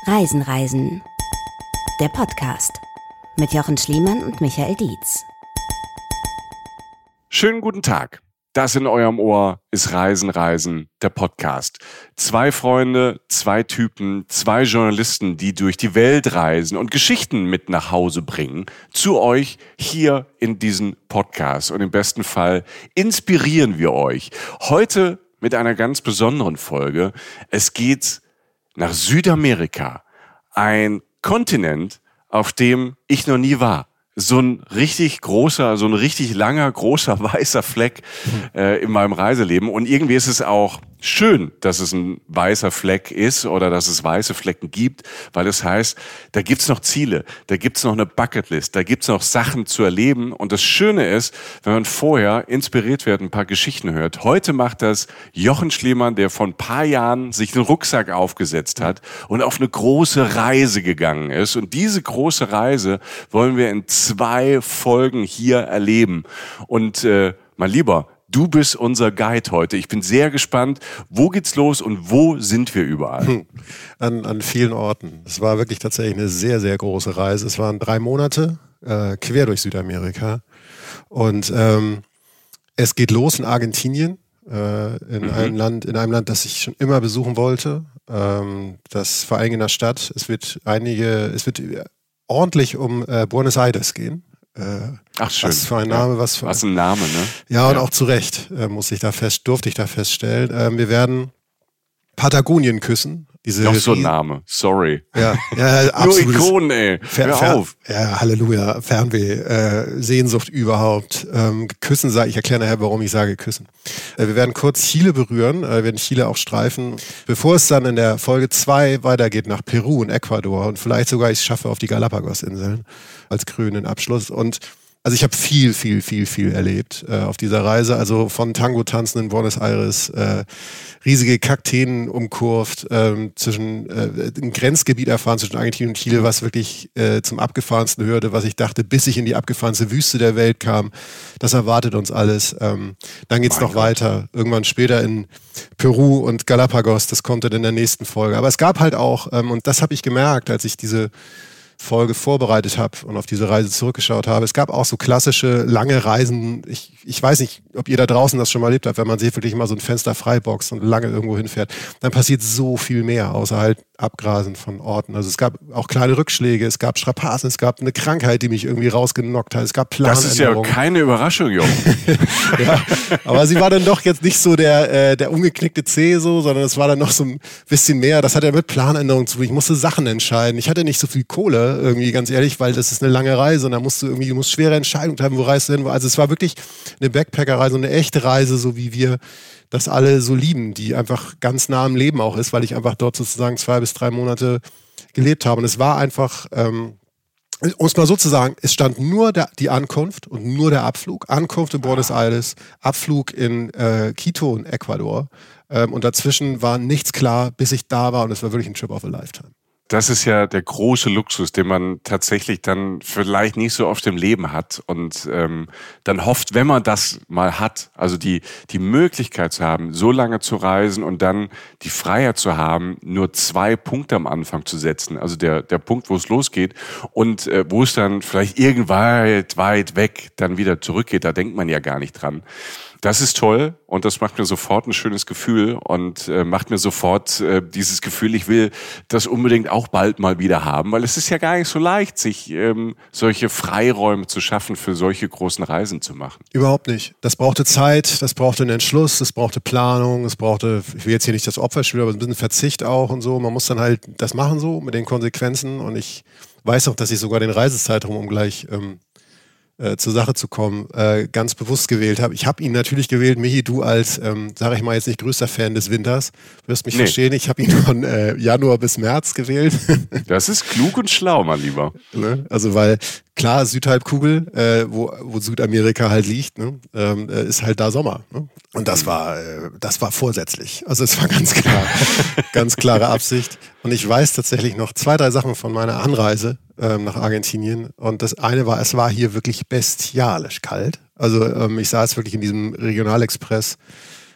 Reisen. Der Podcast mit Jochen Schliemann und Michael Dietz. Schönen guten Tag. Das in eurem Ohr ist Reisen, der Podcast. 2 Freunde, 2 Typen, 2 Journalisten, die durch die Welt reisen und Geschichten mit nach Hause bringen, zu euch hier in diesem Podcast. Und im besten Fall inspirieren wir euch. Heute mit einer ganz besonderen Folge. Es geht nach Südamerika. Ein Kontinent, auf dem ich noch nie war. So ein richtig langer, großer, weißer Fleck in meinem Reiseleben. Und irgendwie ist es auch schön, dass es ein weißer Fleck ist oder dass es weiße Flecken gibt, weil es heißt, da gibt's noch Ziele, da gibt's noch eine Bucketlist, da gibt's noch Sachen zu erleben. Und das Schöne ist, wenn man vorher inspiriert wird, ein paar Geschichten hört. Heute macht das Jochen Schliemann, der vor ein paar Jahren sich einen Rucksack aufgesetzt hat und auf eine große Reise gegangen ist. Und diese große Reise wollen wir in 2 Folgen hier erleben. Und mein Lieber, du bist unser Guide heute. Ich bin sehr gespannt. Wo geht's los und wo sind wir überall? An vielen Orten. Es war wirklich tatsächlich eine sehr, sehr große Reise. Es waren 3 Monate quer durch Südamerika. Und es geht los in Argentinien, in einem Land, das ich schon immer besuchen wollte. Das Verein in der Stadt. Es wird ordentlich um Buenos Aires gehen. Ach schön. Was für ein Name, ja. Was ein Name, ne? Ja, und auch zu Recht durfte ich da feststellen. Wir werden Patagonien küssen. Noch so ein Name, sorry. Ja, absolut. Nur Ikonen, ey. Hör auf. Ja, Halleluja, Fernweh, Sehnsucht überhaupt. Küssen, ich erkläre nachher, warum ich sage küssen. Wir werden kurz Chile berühren, wir werden Chile auch streifen, bevor es dann in der Folge 2 weitergeht nach Peru und Ecuador und vielleicht sogar ich es schaffe auf die Galapagos-Inseln als krönenden Abschluss. Und also ich habe viel erlebt auf dieser Reise. Also von Tango-Tanzen in Buenos Aires, riesige Kakteen umkurvt, zwischen ein Grenzgebiet erfahren zwischen Argentinien und Chile, was wirklich zum abgefahrensten hörte, was ich dachte, bis ich in die abgefahrenste Wüste der Welt kam. Das erwartet uns alles. Dann geht's noch weiter. Irgendwann später in Peru und Galapagos. Das kommt dann in der nächsten Folge. Aber es gab halt auch, und das habe ich gemerkt, als ich diese Folge vorbereitet habe und auf diese Reise zurückgeschaut habe. Es gab auch so klassische lange Reisen. Ich weiß nicht, ob ihr da draußen das schon mal erlebt habt, wenn man sich wirklich mal so ein Fenster freiboxt und lange irgendwo hinfährt. Dann passiert so viel mehr, außer halt Abgrasen von Orten. Also es gab auch kleine Rückschläge, es gab Strapazen, es gab eine Krankheit, die mich irgendwie rausgenockt hat. Es gab Planänderungen. Das ist ja keine Überraschung, Junge. Ja, aber sie war dann doch jetzt nicht so der umgeknickte Zeh so, sondern es war dann noch so ein bisschen mehr. Das hat ja mit Planänderungen zu tun. Ich musste Sachen entscheiden. Ich hatte nicht so viel Kohle, irgendwie ganz ehrlich, weil das ist eine lange Reise und da musst du musst schwere Entscheidungen treffen, wo reist du hin. Also es war wirklich eine Backpacker-Reise, eine echte Reise, so wie wir das alle so lieben, die einfach ganz nah am Leben auch ist, weil ich einfach dort sozusagen 2 bis 3 Monate gelebt habe. Und es war einfach, um es mal so zu sagen, es stand nur die Ankunft und nur der Abflug. Ankunft in Buenos Aires, Abflug in Quito in Ecuador. Und dazwischen war nichts klar, bis ich da war und es war wirklich ein Trip of a Lifetime. Das ist ja der große Luxus, den man tatsächlich dann vielleicht nicht so oft im Leben hat und dann hofft, wenn man das mal hat, also die Möglichkeit zu haben, so lange zu reisen und dann die Freiheit zu haben, nur 2 Punkte am Anfang zu setzen, also der Punkt, wo es losgeht und wo es dann vielleicht irgendwann weit weg dann wieder zurückgeht, da denkt man ja gar nicht dran. Das ist toll und das macht mir sofort ein schönes Gefühl und macht mir sofort dieses Gefühl, ich will das unbedingt auch bald mal wieder haben, weil es ist ja gar nicht so leicht, sich solche Freiräume zu schaffen, für solche großen Reisen zu machen. Überhaupt nicht. Das brauchte Zeit, das brauchte einen Entschluss, das brauchte Planung, ich will jetzt hier nicht das Opfer spielen, aber ein bisschen Verzicht auch und so. Man muss dann halt das machen so mit den Konsequenzen und ich weiß auch, dass ich sogar den Reisezeitraum, um gleich zur Sache zu kommen, ganz bewusst gewählt habe. Ich habe ihn natürlich gewählt, Michi, du als, sage ich mal jetzt nicht größter Fan des Winters, wirst mich verstehen, ich habe ihn von Januar bis März gewählt. Das ist klug und schlau, mein Lieber. Ne? Also weil, klar, Südhalbkugel, wo Südamerika halt liegt, ne? Ist halt da Sommer. Ne? Und das war vorsätzlich. Also es war ganz klar, ganz klare Absicht. Und ich weiß tatsächlich noch 2, 3 Sachen von meiner Anreise nach Argentinien. Und das eine war, es war hier wirklich bestialisch kalt. Also ich saß wirklich in diesem Regionalexpress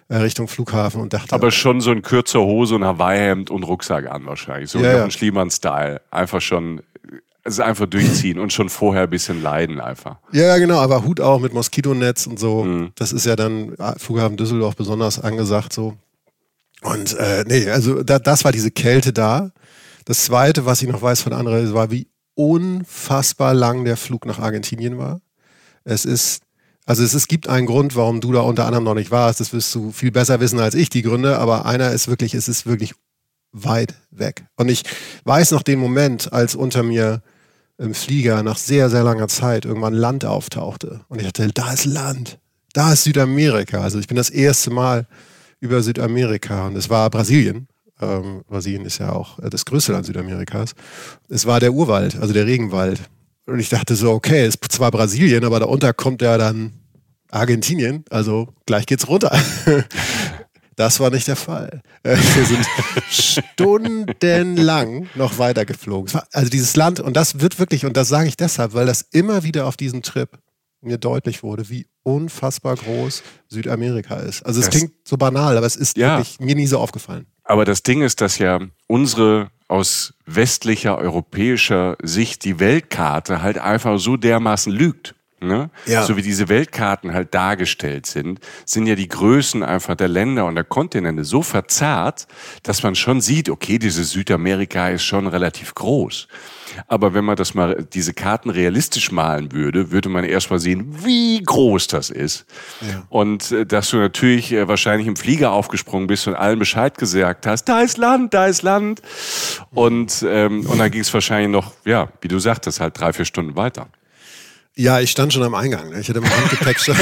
Richtung Flughafen und dachte... Aber schon so ein kürzer Hose und Hawaii-Hemd und Rucksack an wahrscheinlich. So Jochen Schliemann-Style. Einfach schon... Also einfach durchziehen und schon vorher ein bisschen leiden einfach. Ja, genau, aber Hut auch mit Moskitonetz und so. Das ist ja dann Flughafen Düsseldorf besonders angesagt so. Und also das war diese Kälte da. Das Zweite, was ich noch weiß von anderen, war, wie unfassbar lang der Flug nach Argentinien war. Es gibt einen Grund, warum du da unter anderem noch nicht warst. Das wirst du viel besser wissen als ich, die Gründe. Aber es ist wirklich weit weg. Und ich weiß noch den Moment, als unter mir im Flieger nach sehr, sehr langer Zeit irgendwann Land auftauchte. Und ich dachte, da ist Land. Da ist Südamerika. Also ich bin das erste Mal über Südamerika und es war Brasilien. Brasilien ist ja auch das größte Land Südamerikas. Es war der Urwald, also der Regenwald. Und ich dachte so, okay, es ist zwar Brasilien, aber darunter kommt ja dann Argentinien. Also gleich geht's runter. Das war nicht der Fall. Wir sind stundenlang noch weitergeflogen. Also dieses Land, und das wird wirklich, und das sage ich deshalb, weil das immer wieder auf diesem Trip mir deutlich wurde, wie unfassbar groß Südamerika ist. Also es klingt so banal, aber es ist wirklich mir nie so aufgefallen. Aber das Ding ist, dass ja unsere aus westlicher, europäischer Sicht die Weltkarte halt einfach so dermaßen lügt. Ne? Ja. So wie diese Weltkarten halt dargestellt sind ja die Größen einfach der Länder und der Kontinente so verzerrt, dass man schon sieht, okay, dieses Südamerika ist schon relativ groß. Aber wenn man diese Karten realistisch malen würde man erst mal sehen, wie groß das ist. Ja. Und dass du natürlich wahrscheinlich im Flieger aufgesprungen bist und allen Bescheid gesagt hast, da ist Land, da ist Land. Und dann ging es wahrscheinlich noch, wie du sagtest, halt 3-4 Stunden weiter. Ja, ich stand schon am Eingang. Ich hatte mein Handgepäck schon.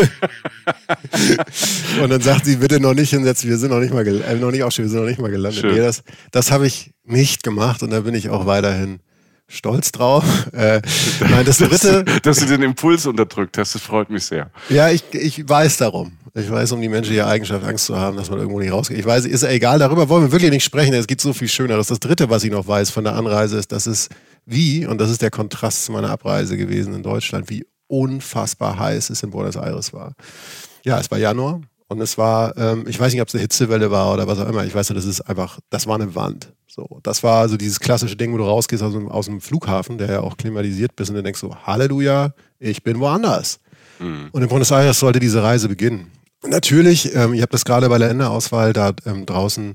Und dann sagt sie, bitte noch nicht hinsetzen, wir sind noch nicht mal gelandet. Nee, das habe ich nicht gemacht und da bin ich auch weiterhin stolz drauf. Nein, das Dritte... Dass du den Impuls unterdrückt hast, das freut mich sehr. Ja, ich weiß darum. Ich weiß um die menschliche Eigenschaft, Angst zu haben, dass man irgendwo nicht rausgeht. Ich weiß, ist ja egal, darüber wollen wir wirklich nicht sprechen. Es gibt so viel Schöneres. Das Dritte, was ich noch weiß von der Anreise, ist, dass es und das ist der Kontrast zu meiner Abreise gewesen in Deutschland, wie unfassbar heiß es in Buenos Aires war. Ja, es war Januar und es war, ich weiß nicht, ob es eine Hitzewelle war oder was auch immer. Ich weiß nur, das war eine Wand. So, das war so dieses klassische Ding, wo du rausgehst aus dem Flughafen, der ja auch klimatisiert bist und du denkst so, Halleluja, ich bin woanders. Und in Buenos Aires sollte diese Reise beginnen. Und natürlich, ich habe das gerade bei der Länderauswahl da draußen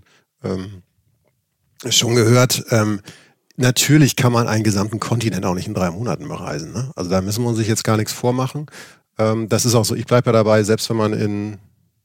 schon gehört, natürlich kann man einen gesamten Kontinent auch nicht in 3 Monaten bereisen. Ne? Also da müssen wir uns jetzt gar nichts vormachen. Das ist auch so, ich bleibe ja dabei, selbst wenn man in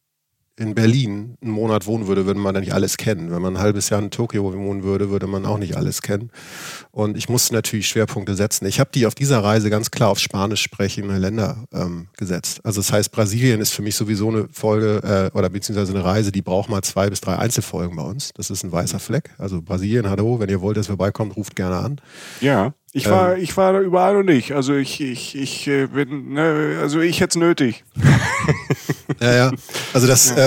Berlin einen Monat wohnen würde man da nicht alles kennen. Wenn man ein halbes Jahr in Tokio wohnen würde man auch nicht alles kennen. Und ich musste natürlich Schwerpunkte setzen. Ich habe die auf dieser Reise ganz klar auf spanisch sprechende Länder gesetzt. Also das heißt, Brasilien ist für mich sowieso eine Folge oder beziehungsweise eine Reise, die braucht mal 2 bis 3 Einzelfolgen bei uns. Das ist ein weißer Fleck. Also Brasilien, hallo, wenn ihr wollt, dass wir vorbeikommen, ruft gerne an. Ja. Ich war da überall noch nicht. Also ich bin, also ich hätte es nötig. Ja. Also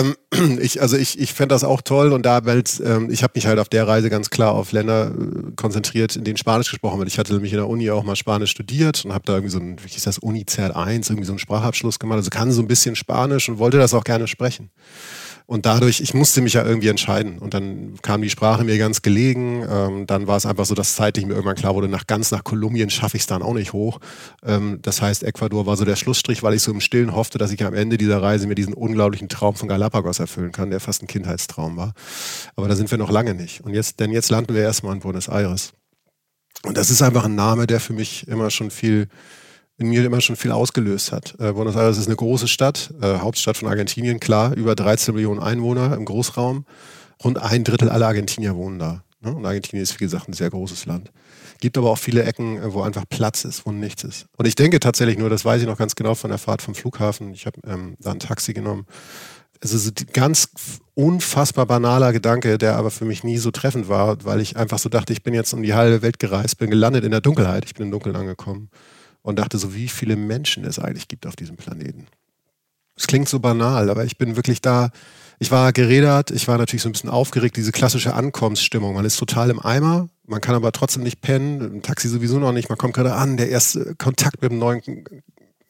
ich fände das auch toll und ich habe mich halt auf der Reise ganz klar auf Länder konzentriert, in denen Spanisch gesprochen wird. Ich hatte nämlich in der Uni auch mal Spanisch studiert und habe da irgendwie wie hieß das, Uni-Cert 1, irgendwie so einen Sprachabschluss gemacht. Also kann so ein bisschen Spanisch und wollte das auch gerne sprechen. Und dadurch, ich musste mich ja irgendwie entscheiden. Und dann kam die Sprache mir ganz gelegen. Dann war es einfach so, dass zeitlich mir irgendwann klar wurde, nach Kolumbien schaffe ich es dann auch nicht hoch. Das heißt, Ecuador war so der Schlussstrich, weil ich so im Stillen hoffte, dass ich am Ende dieser Reise mir diesen unglaublichen Traum von Galapagos erfüllen kann, der fast ein Kindheitstraum war. Aber da sind wir noch lange nicht. Und jetzt landen wir erstmal in Buenos Aires. Und das ist einfach ein Name, der für mich in mir immer schon viel ausgelöst hat. Buenos Aires ist eine große Stadt, Hauptstadt von Argentinien, klar, über 13 Millionen Einwohner im Großraum. Rund 1/3 aller Argentinier wohnen da. Ne? Und Argentinien ist, wie gesagt, ein sehr großes Land. Gibt aber auch viele Ecken, wo einfach Platz ist, wo nichts ist. Und ich denke tatsächlich nur, das weiß ich noch ganz genau von der Fahrt vom Flughafen, ich habe da ein Taxi genommen. Es ist ein ganz unfassbar banaler Gedanke, der aber für mich nie so treffend war, weil ich einfach so dachte, ich bin jetzt um die halbe Welt gereist, bin gelandet in der Dunkelheit, ich bin im Dunkeln angekommen. Und dachte so, wie viele Menschen es eigentlich gibt auf diesem Planeten. Es klingt so banal, aber ich bin wirklich da. Ich war gerädert, ich war natürlich so ein bisschen aufgeregt, diese klassische Ankommensstimmung. Man ist total im Eimer, man kann aber trotzdem nicht pennen, im Taxi sowieso noch nicht. Man kommt gerade an, der erste Kontakt mit einem neuen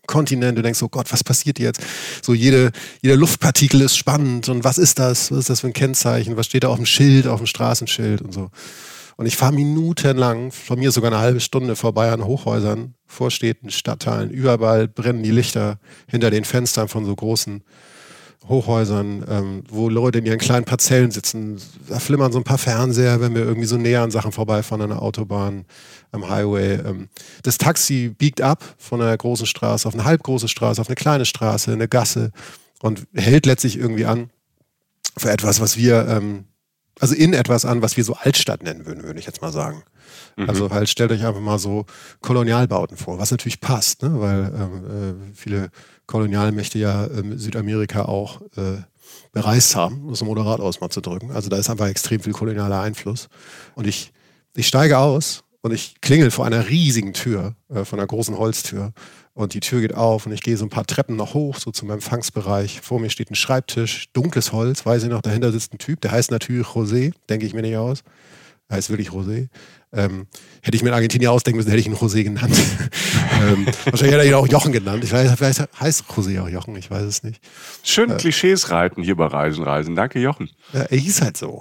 Kontinent. Du denkst so, Gott, was passiert jetzt? So jeder Luftpartikel ist spannend und was ist das? Was ist das für ein Kennzeichen? Was steht da auf dem Schild, auf dem Straßenschild und so. Und ich fahre minutenlang, von mir sogar eine halbe Stunde vorbei an Hochhäusern, Vorstädten, Stadtteilen. Überall brennen die Lichter hinter den Fenstern von so großen Hochhäusern, wo Leute in ihren kleinen Parzellen sitzen. Da flimmern so ein paar Fernseher, wenn wir irgendwie so näher an Sachen vorbeifahren, an der Autobahn, am Highway. Das Taxi biegt ab von einer großen Straße auf eine halbgroße Straße, auf eine kleine Straße, eine Gasse und hält letztlich irgendwie an für etwas, was wir, also in etwas an, was wir so Altstadt nennen würden, würde ich jetzt mal sagen. Also halt stellt euch einfach mal so Kolonialbauten vor, was natürlich passt, ne? Weil viele Kolonialmächte ja Südamerika auch bereist haben, um es moderat auszudrücken. Also da ist einfach extrem viel kolonialer Einfluss. Und ich steige aus und ich klingel vor einer riesigen Tür, von einer großen Holztür. Und die Tür geht auf und ich gehe so ein paar Treppen noch hoch, so zum Empfangsbereich. Vor mir steht ein Schreibtisch, dunkles Holz, weiß ich noch, dahinter sitzt ein Typ, der heißt natürlich José, denke ich mir nicht aus. Er heißt wirklich José. Hätte ich mir in Argentinien ausdenken müssen, hätte ich ihn José genannt. Wahrscheinlich hätte er ihn auch Jochen genannt. Vielleicht heißt José auch Jochen, ich weiß es nicht. Schön Klischees reiten hier bei Reisen. Danke, Jochen. Ja, er hieß halt so.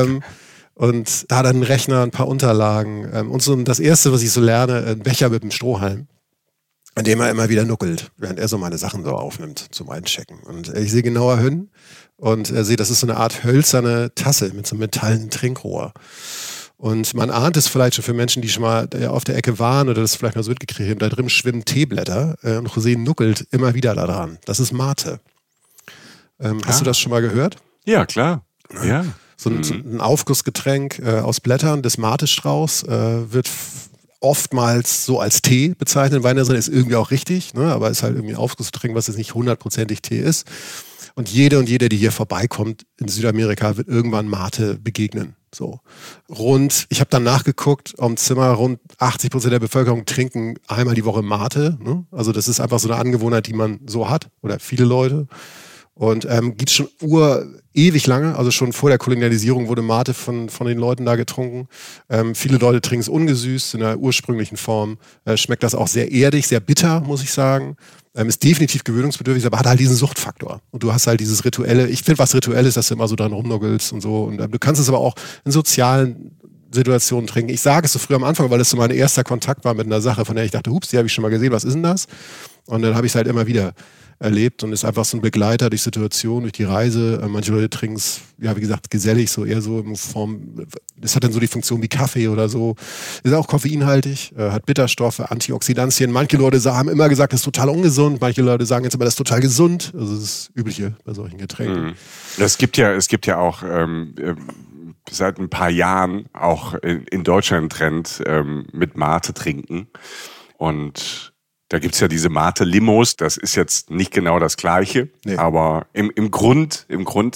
Und da dann ein Rechner, ein paar Unterlagen und so das Erste, was ich so lerne, ein Becher mit einem Strohhalm, an dem er immer wieder nuckelt, während er so meine Sachen so aufnimmt zum Einchecken. Und ich sehe genauer hin und sehe, das ist so eine Art hölzerne Tasse mit so einem metallenen Trinkrohr. Und man ahnt es vielleicht schon für Menschen, die schon mal auf der Ecke waren oder das vielleicht mal so mitgekriegt haben, da drin schwimmen Teeblätter und José nuckelt immer wieder da dran. Das ist Mate. Hast du das schon mal gehört? Ja, klar. Ja. So ein Aufgussgetränk aus Blättern des Mate-Strauchs wird oftmals so als Tee bezeichnet. Weinerin ist irgendwie auch richtig, ne? Aber ist halt irgendwie ein Aufgussgetränk, was jetzt nicht 100%ig Tee ist. Und jede, die hier vorbeikommt in Südamerika, wird irgendwann Mate begegnen. So. Ich habe dann nachgeguckt, im Zimmer rund 80% der Bevölkerung trinken einmal die Woche Mate. Ne? Also das ist einfach so eine Angewohnheit, die man so hat. Oder viele Leute. Und gibt es schon ewig lange, also schon vor der Kolonialisierung wurde Mate von den Leuten da getrunken. Viele Leute trinken es ungesüßt in der ursprünglichen Form. Schmeckt das auch sehr erdig, sehr bitter, muss ich sagen. Ist definitiv gewöhnungsbedürftig, aber hat halt diesen Suchtfaktor. Und du hast halt dieses Rituelle, ich finde was Rituelles, dass du immer so dran rumnuggelst und so. Und du kannst es aber auch in sozialen Situationen trinken. Ich sage es so früh am Anfang, weil es so mein erster Kontakt war mit einer Sache, von der ich dachte, hups, die habe ich schon mal gesehen, was ist denn das? Und dann habe ich es halt immer wieder erlebt und ist einfach so ein Begleiter durch Situation, durch die Reise. Manche Leute trinken es, ja, wie gesagt, gesellig, so eher so in Form, das hat dann so die Funktion wie Kaffee oder so. Ist auch koffeinhaltig, hat Bitterstoffe, Antioxidantien. Manche Leute haben immer gesagt, das ist total ungesund. Manche Leute sagen jetzt aber, das ist total gesund. Also das ist das Übliche bei solchen Getränken. Es gibt ja auch seit ein paar Jahren auch in Deutschland einen Trend mit Mate trinken. Und da gibt's ja diese Mate-Limos, das ist jetzt nicht genau das Gleiche, nee. Aber im Grund,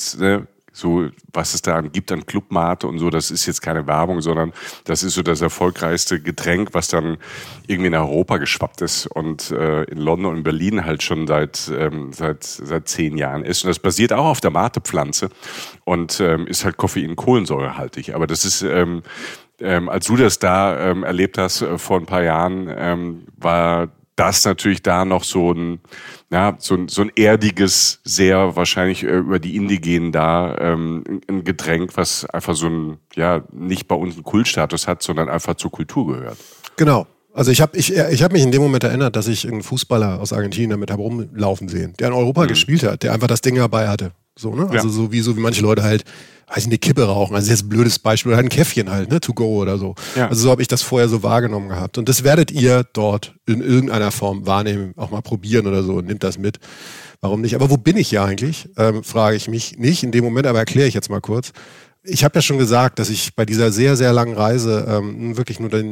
so was es da gibt an Club Mate und so, das ist jetzt keine Werbung, sondern das ist so das erfolgreichste Getränk, was dann irgendwie in Europa geschwappt ist und in London und Berlin halt schon seit 10 Jahren ist. Und das basiert auch auf der Mate-Pflanze und ist halt Koffein-Kohlensäurehaltig. Aber das ist als du das da erlebt hast vor ein paar Jahren, war das natürlich da noch so ein erdiges, sehr wahrscheinlich über die Indigenen da ein Getränk, was einfach so nicht bei uns einen Kultstatus hat, sondern einfach zur Kultur gehört. Genau. Also ich hab mich in dem Moment erinnert, dass ich einen Fußballer aus Argentinien damit habe rumlaufen sehen, der in Europa gespielt hat, der einfach das Ding dabei hatte. So, ne? Also so wie manche Leute halt, weiß ich, eine Kippe rauchen. Also das ist jetzt ein blödes Beispiel. Oder halt ein Käffchen halt, ne? To go oder so. Ja. Also so habe ich das vorher so wahrgenommen gehabt. Und das werdet ihr dort in irgendeiner Form wahrnehmen, auch mal probieren oder so und nehmt das mit. Warum nicht? Aber wo bin ich hier eigentlich? Frage ich mich nicht in dem Moment, aber erkläre ich jetzt mal kurz. Ich habe ja schon gesagt, dass ich bei dieser sehr, sehr langen Reise wirklich nur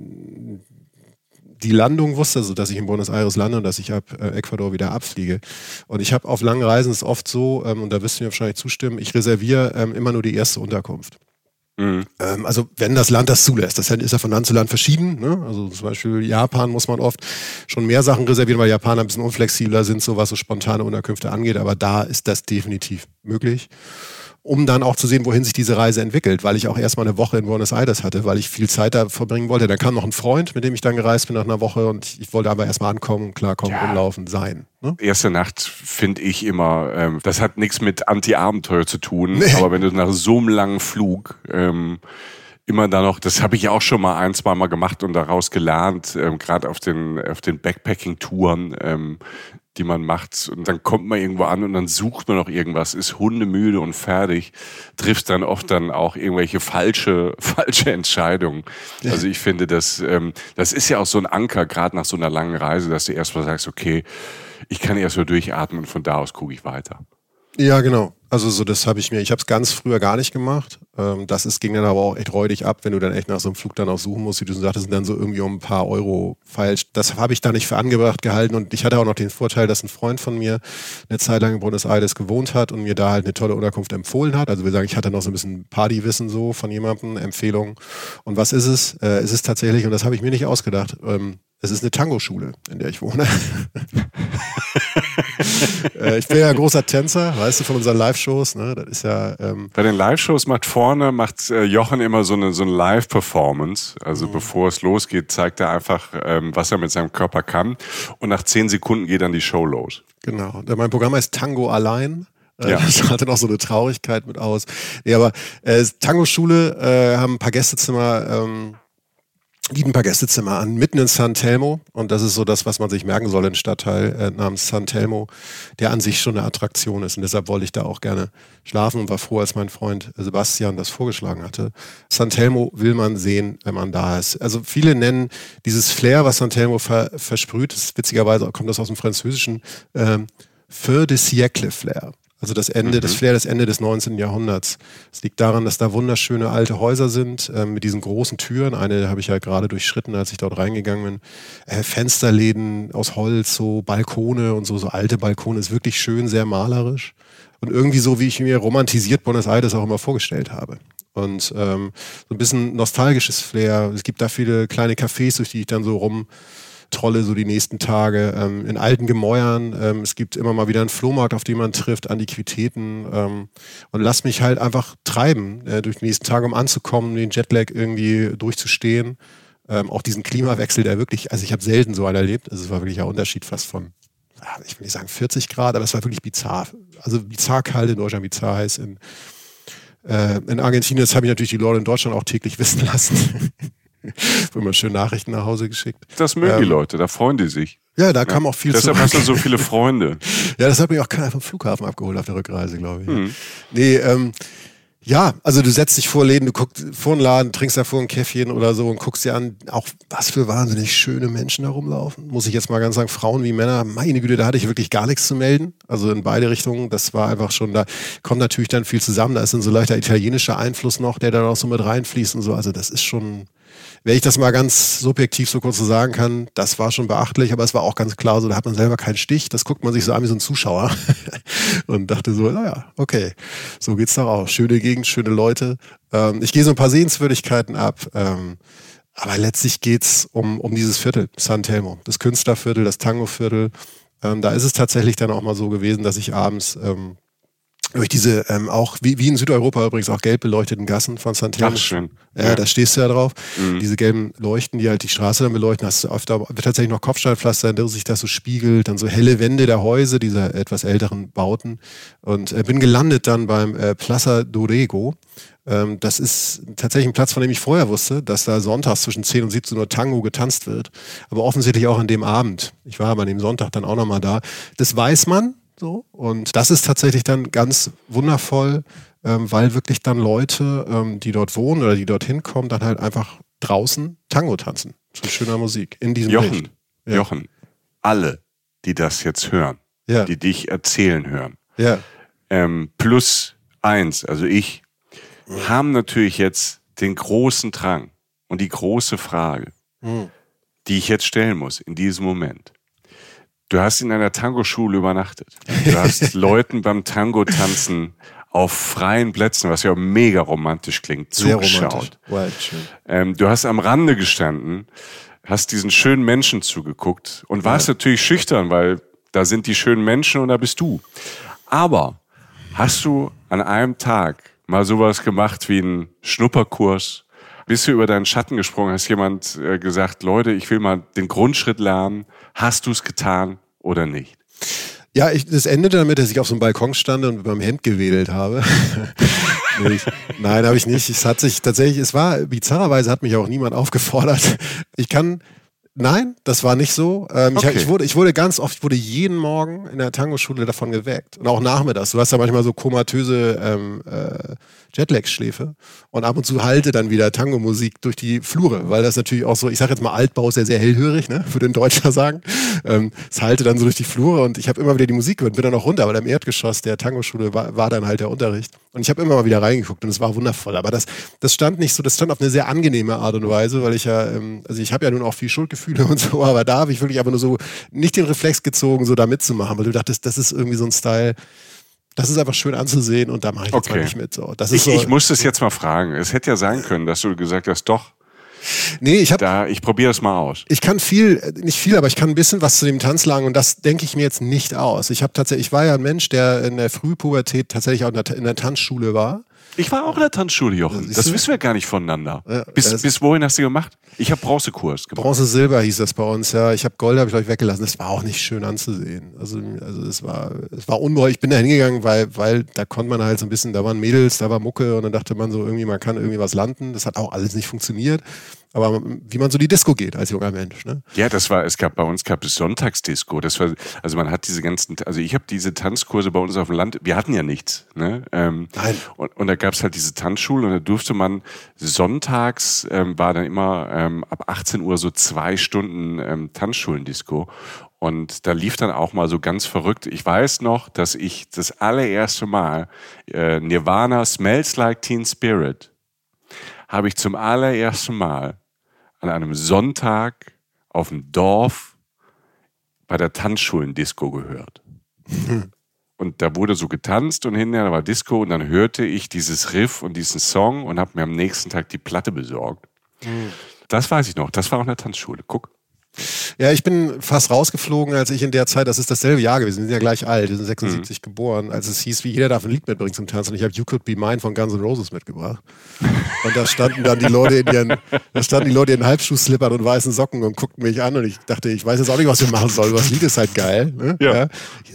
die Landung wusste, also dass ich in Buenos Aires lande und dass ich ab Ecuador wieder abfliege. Und ich habe auf langen Reisen es oft so, und da wirst du mir wahrscheinlich zustimmen, ich reserviere immer nur die erste Unterkunft. Also wenn das Land das zulässt. Das ist ja von Land zu Land verschieden. Ne? Also zum Beispiel Japan muss man oft schon mehr Sachen reservieren, weil Japaner ein bisschen unflexibler sind, so was so spontane Unterkünfte angeht. Aber da ist das definitiv möglich. um dann auch zu sehen, wohin sich diese Reise entwickelt, weil ich auch erstmal eine Woche in Buenos Aires hatte, weil ich viel Zeit da verbringen wollte. Dann kam noch ein Freund, mit dem ich dann gereist bin nach einer Woche und ich wollte aber erstmal ankommen, klarkommen, rumlaufen, sein. Ne? Erste Nacht finde ich immer, das hat nichts mit Anti-Abenteuer zu tun, aber wenn du nach so einem langen Flug immer da noch, das habe ich auch schon mal 1-2 Mal gemacht und daraus gelernt, gerade auf den Backpacking-Touren, die man macht. Und dann kommt man irgendwo an und dann sucht man noch irgendwas, ist hundemüde und fertig, trifft dann oft dann auch irgendwelche falsche Entscheidungen. Ja. Also ich finde, das ist ja auch so ein Anker, gerade nach so einer langen Reise, dass du erstmal sagst, okay, ich kann erstmal durchatmen und von da aus gucke ich weiter. Ja, genau. Also so ich habe es ganz früher gar nicht gemacht. Ging dann aber auch echt räudig ab, wenn du dann echt nach so einem Flug dann auch suchen musst, wie du sagtest, sind dann so irgendwie um ein paar Euro falsch. Das habe ich da nicht für angebracht gehalten und ich hatte auch noch den Vorteil, dass ein Freund von mir eine Zeit lang in Buenos Aires gewohnt hat und mir da halt eine tolle Unterkunft empfohlen hat. Also wir sagen, ich hatte noch so ein bisschen Partywissen so von jemandem, Empfehlung. Und was ist es? Es ist tatsächlich, und das habe ich mir nicht ausgedacht, es ist eine Tango-Schule, in der ich wohne. Ich bin ja ein großer Tänzer, weißt du, von unseren Live-Shows. Ne? Das ist ja, Bei den Live-Shows macht Jochen immer so eine Live-Performance. Also bevor es losgeht, zeigt er einfach, was er mit seinem Körper kann. Und nach 10 Sekunden geht dann die Show los. Genau. Mein Programm heißt Tango allein. Ja. Das hatte noch so eine Traurigkeit mit aus. Nee, aber Tango-Schule haben ein paar Gästezimmer, bieten ein paar Gästezimmer an, mitten in San Telmo. Und das ist so das, was man sich merken soll, ein Stadtteil namens San Telmo, der an sich schon eine Attraktion ist. Und deshalb wollte ich da auch gerne schlafen und war froh, als mein Freund Sebastian das vorgeschlagen hatte. San Telmo will man sehen, wenn man da ist. Also viele nennen dieses Flair, was San Telmo versprüht, witzigerweise kommt das aus dem Französischen, Feu de Siècle Flair. Also das Ende des 19. Jahrhunderts. Es liegt daran, dass da wunderschöne alte Häuser sind, mit diesen großen Türen. Eine habe ich ja gerade durchschritten, als ich dort reingegangen bin. Fensterläden aus Holz, so Balkone und so alte Balkone. Ist wirklich schön, sehr malerisch. Und irgendwie so, wie ich mir romantisiert Buenos Aires auch immer vorgestellt habe. Und so ein bisschen nostalgisches Flair. Es gibt da viele kleine Cafés, durch die ich dann so trolle so die nächsten Tage in alten Gemäuern. Es gibt immer mal wieder einen Flohmarkt, auf den man trifft, Antiquitäten und lass mich halt einfach treiben durch die nächsten Tage, um anzukommen, den Jetlag irgendwie durchzustehen. Auch diesen Klimawechsel, der wirklich, also ich habe selten so einen erlebt. Also es war wirklich ein Unterschied fast von, ich will nicht sagen 40 Grad, aber es war wirklich bizarr. Also bizarr kalt in Deutschland, bizarr heiß in Argentinien. Das habe ich natürlich die Leute in Deutschland auch täglich wissen lassen. Immer schön Nachrichten nach Hause geschickt. Das mögen die Leute, da freuen die sich. Ja, da kam auch viel deshalb hast du so viele Freunde. Ja, das hat mich auch keiner vom Flughafen abgeholt auf der Rückreise, glaube ich. Nee, ja, also du setzt dich vor Läden, du guckst vor einen Laden, trinkst davor ein Käffchen oder so und guckst dir an, auch was für wahnsinnig schöne Menschen da rumlaufen. Muss ich jetzt mal ganz sagen, Frauen wie Männer, meine Güte, da hatte ich wirklich gar nichts zu melden. Also in beide Richtungen, das war einfach schon, da kommt natürlich dann viel zusammen. Da ist dann so leichter italienischer Einfluss noch, der da noch so mit reinfließt und so. Also das ist schon, wenn ich das mal ganz subjektiv so kurz so sagen kann, das war schon beachtlich, aber es war auch ganz klar so, da hat man selber keinen Stich, das guckt man sich so an wie so ein Zuschauer und dachte so, naja, okay, so geht's doch auch. Schöne Gegend, schöne Leute. Ich gehe so ein paar Sehenswürdigkeiten ab, aber letztlich geht's um dieses Viertel, San Telmo, das Künstlerviertel, das Tango-Viertel. Da ist es tatsächlich dann auch mal so gewesen, dass ich abends durch diese, auch wie in Südeuropa übrigens, auch gelb beleuchteten Gassen von San Telmo. Ach, schön. Ja, da stehst du ja drauf. Diese gelben Leuchten, die halt die Straße dann beleuchten, hast du öfter tatsächlich noch Kopfsteinpflaster, in der sich das so spiegelt, dann so helle Wände der Häuser, dieser etwas älteren Bauten. Und bin gelandet dann beim Plaza Dorrego. Das ist tatsächlich ein Platz, von dem ich vorher wusste, dass da sonntags zwischen 10 und 17 Uhr Tango getanzt wird. Aber offensichtlich auch an dem Abend. Ich war aber an dem Sonntag dann auch nochmal da. Das weiß man. So. Und das ist tatsächlich dann ganz wundervoll, weil wirklich dann Leute, die dort wohnen oder die dorthin kommen, dann halt einfach draußen Tango tanzen. Zu schöner Musik. In diesem Licht. Ja. Jochen, alle, die das jetzt hören, die dich erzählen hören, +1, also ich, haben natürlich jetzt den großen Drang und die große Frage, die ich jetzt stellen muss in diesem Moment. Du hast in einer Tango-Schule übernachtet. Du hast Leuten beim Tango-Tanzen auf freien Plätzen, was ja mega romantisch klingt, zugeschaut. Du hast am Rande gestanden, hast diesen schönen Menschen zugeguckt und warst natürlich schüchtern, weil da sind die schönen Menschen und da bist du. Aber Hast du an einem Tag mal sowas gemacht wie einen Schnupperkurs? Bist du über deinen Schatten gesprungen? Hast jemand gesagt, Leute, ich will mal den Grundschritt lernen. Hast du es getan oder nicht? Ja, das endete damit, dass ich auf so einem Balkon stand und mit meinem Hemd gewedelt habe. Nein, habe ich nicht. Bizarrerweise hat mich auch niemand aufgefordert. Nein, das war nicht so. Okay. Ich wurde jeden Morgen in der Tango-Schule davon geweckt. Und auch nachmittags. Du hast ja manchmal so komatöse Jetlag-Schläfe. Und ab und zu hallte dann wieder Tango-Musik durch die Flure. Weil das natürlich auch so, ich sag jetzt mal Altbau, ist ja sehr hellhörig, ne? Würde ein Deutscher sagen. Es hallte dann so durch die Flure und ich habe immer wieder die Musik gehört, bin dann auch runter, weil im Erdgeschoss der Tango-Schule war dann halt der Unterricht. Und ich habe immer mal wieder reingeguckt und es war wundervoll. Aber das stand nicht so, das stand auf eine sehr angenehme Art und Weise, weil ich ja, ich habe ja nun auch viel Schuldgefühle und so, aber da habe ich wirklich einfach nur so nicht den Reflex gezogen, so da mitzumachen, weil du dachtest, das ist irgendwie so ein Style, das ist einfach schön anzusehen und da mache ich jetzt mal nicht mit. So. Ich muss das jetzt mal fragen. Es hätte ja sein können, dass du gesagt hast, doch. Nee, ich probiere das mal aus. Ich kann nicht viel, aber ich kann ein bisschen was zu dem Tanz lernen und das denke ich mir jetzt nicht aus. Ich war ja ein Mensch, der in der Frühpubertät tatsächlich auch in der Tanzschule war. Ich war auch in der Tanzschule, Jochen. Das wissen wir gar nicht voneinander. Ja, bis wohin hast du gemacht? Ich habe Bronzekurs gemacht. Bronze-Silber hieß das bei uns, ja. Ich habe Gold, habe ich glaube ich weggelassen. Das war auch nicht schön anzusehen. Also es war unbeuglich. Ich bin da hingegangen, weil da konnte man halt so ein bisschen, da waren Mädels, da war Mucke und dann dachte man so irgendwie, man kann irgendwie was landen. Das hat auch alles nicht funktioniert. Aber wie man so die Disco geht als junger Mensch, ne? Ja, bei uns gab es Sonntagsdisco. Man hat ich habe diese Tanzkurse bei uns auf dem Land, wir hatten ja nichts, ne? Nein. Und da gab es halt diese Tanzschule und da durfte man sonntags, war dann immer ab 18 Uhr so 2 Stunden Tanzschulendisco. Und da lief dann auch mal so ganz verrückt. Ich weiß noch, dass ich das allererste Mal Nirvana Smells Like Teen Spirit habe ich zum allerersten Mal an einem Sonntag auf dem Dorf bei der Tanzschulendisco gehört. Und da wurde so getanzt und hinterher war Disco und dann hörte ich dieses Riff und diesen Song und habe mir am nächsten Tag die Platte besorgt. Das weiß ich noch, das war auch in der Tanzschule. Guck. Ja, ich bin fast rausgeflogen, als ich in der Zeit, das ist dasselbe Jahr gewesen, wir sind ja gleich alt, wir sind 76 geboren, als es hieß, wie jeder darf ein Lied mitbringen zum Tanzen und ich habe You Could Be Mine von Guns N' Roses mitgebracht. Und da standen dann die Leute in Halbschuhslippern und weißen Socken und guckten mich an und ich dachte, ich weiß jetzt auch nicht, was wir machen sollen, aber das Lied ist halt geil. Ne? Ja.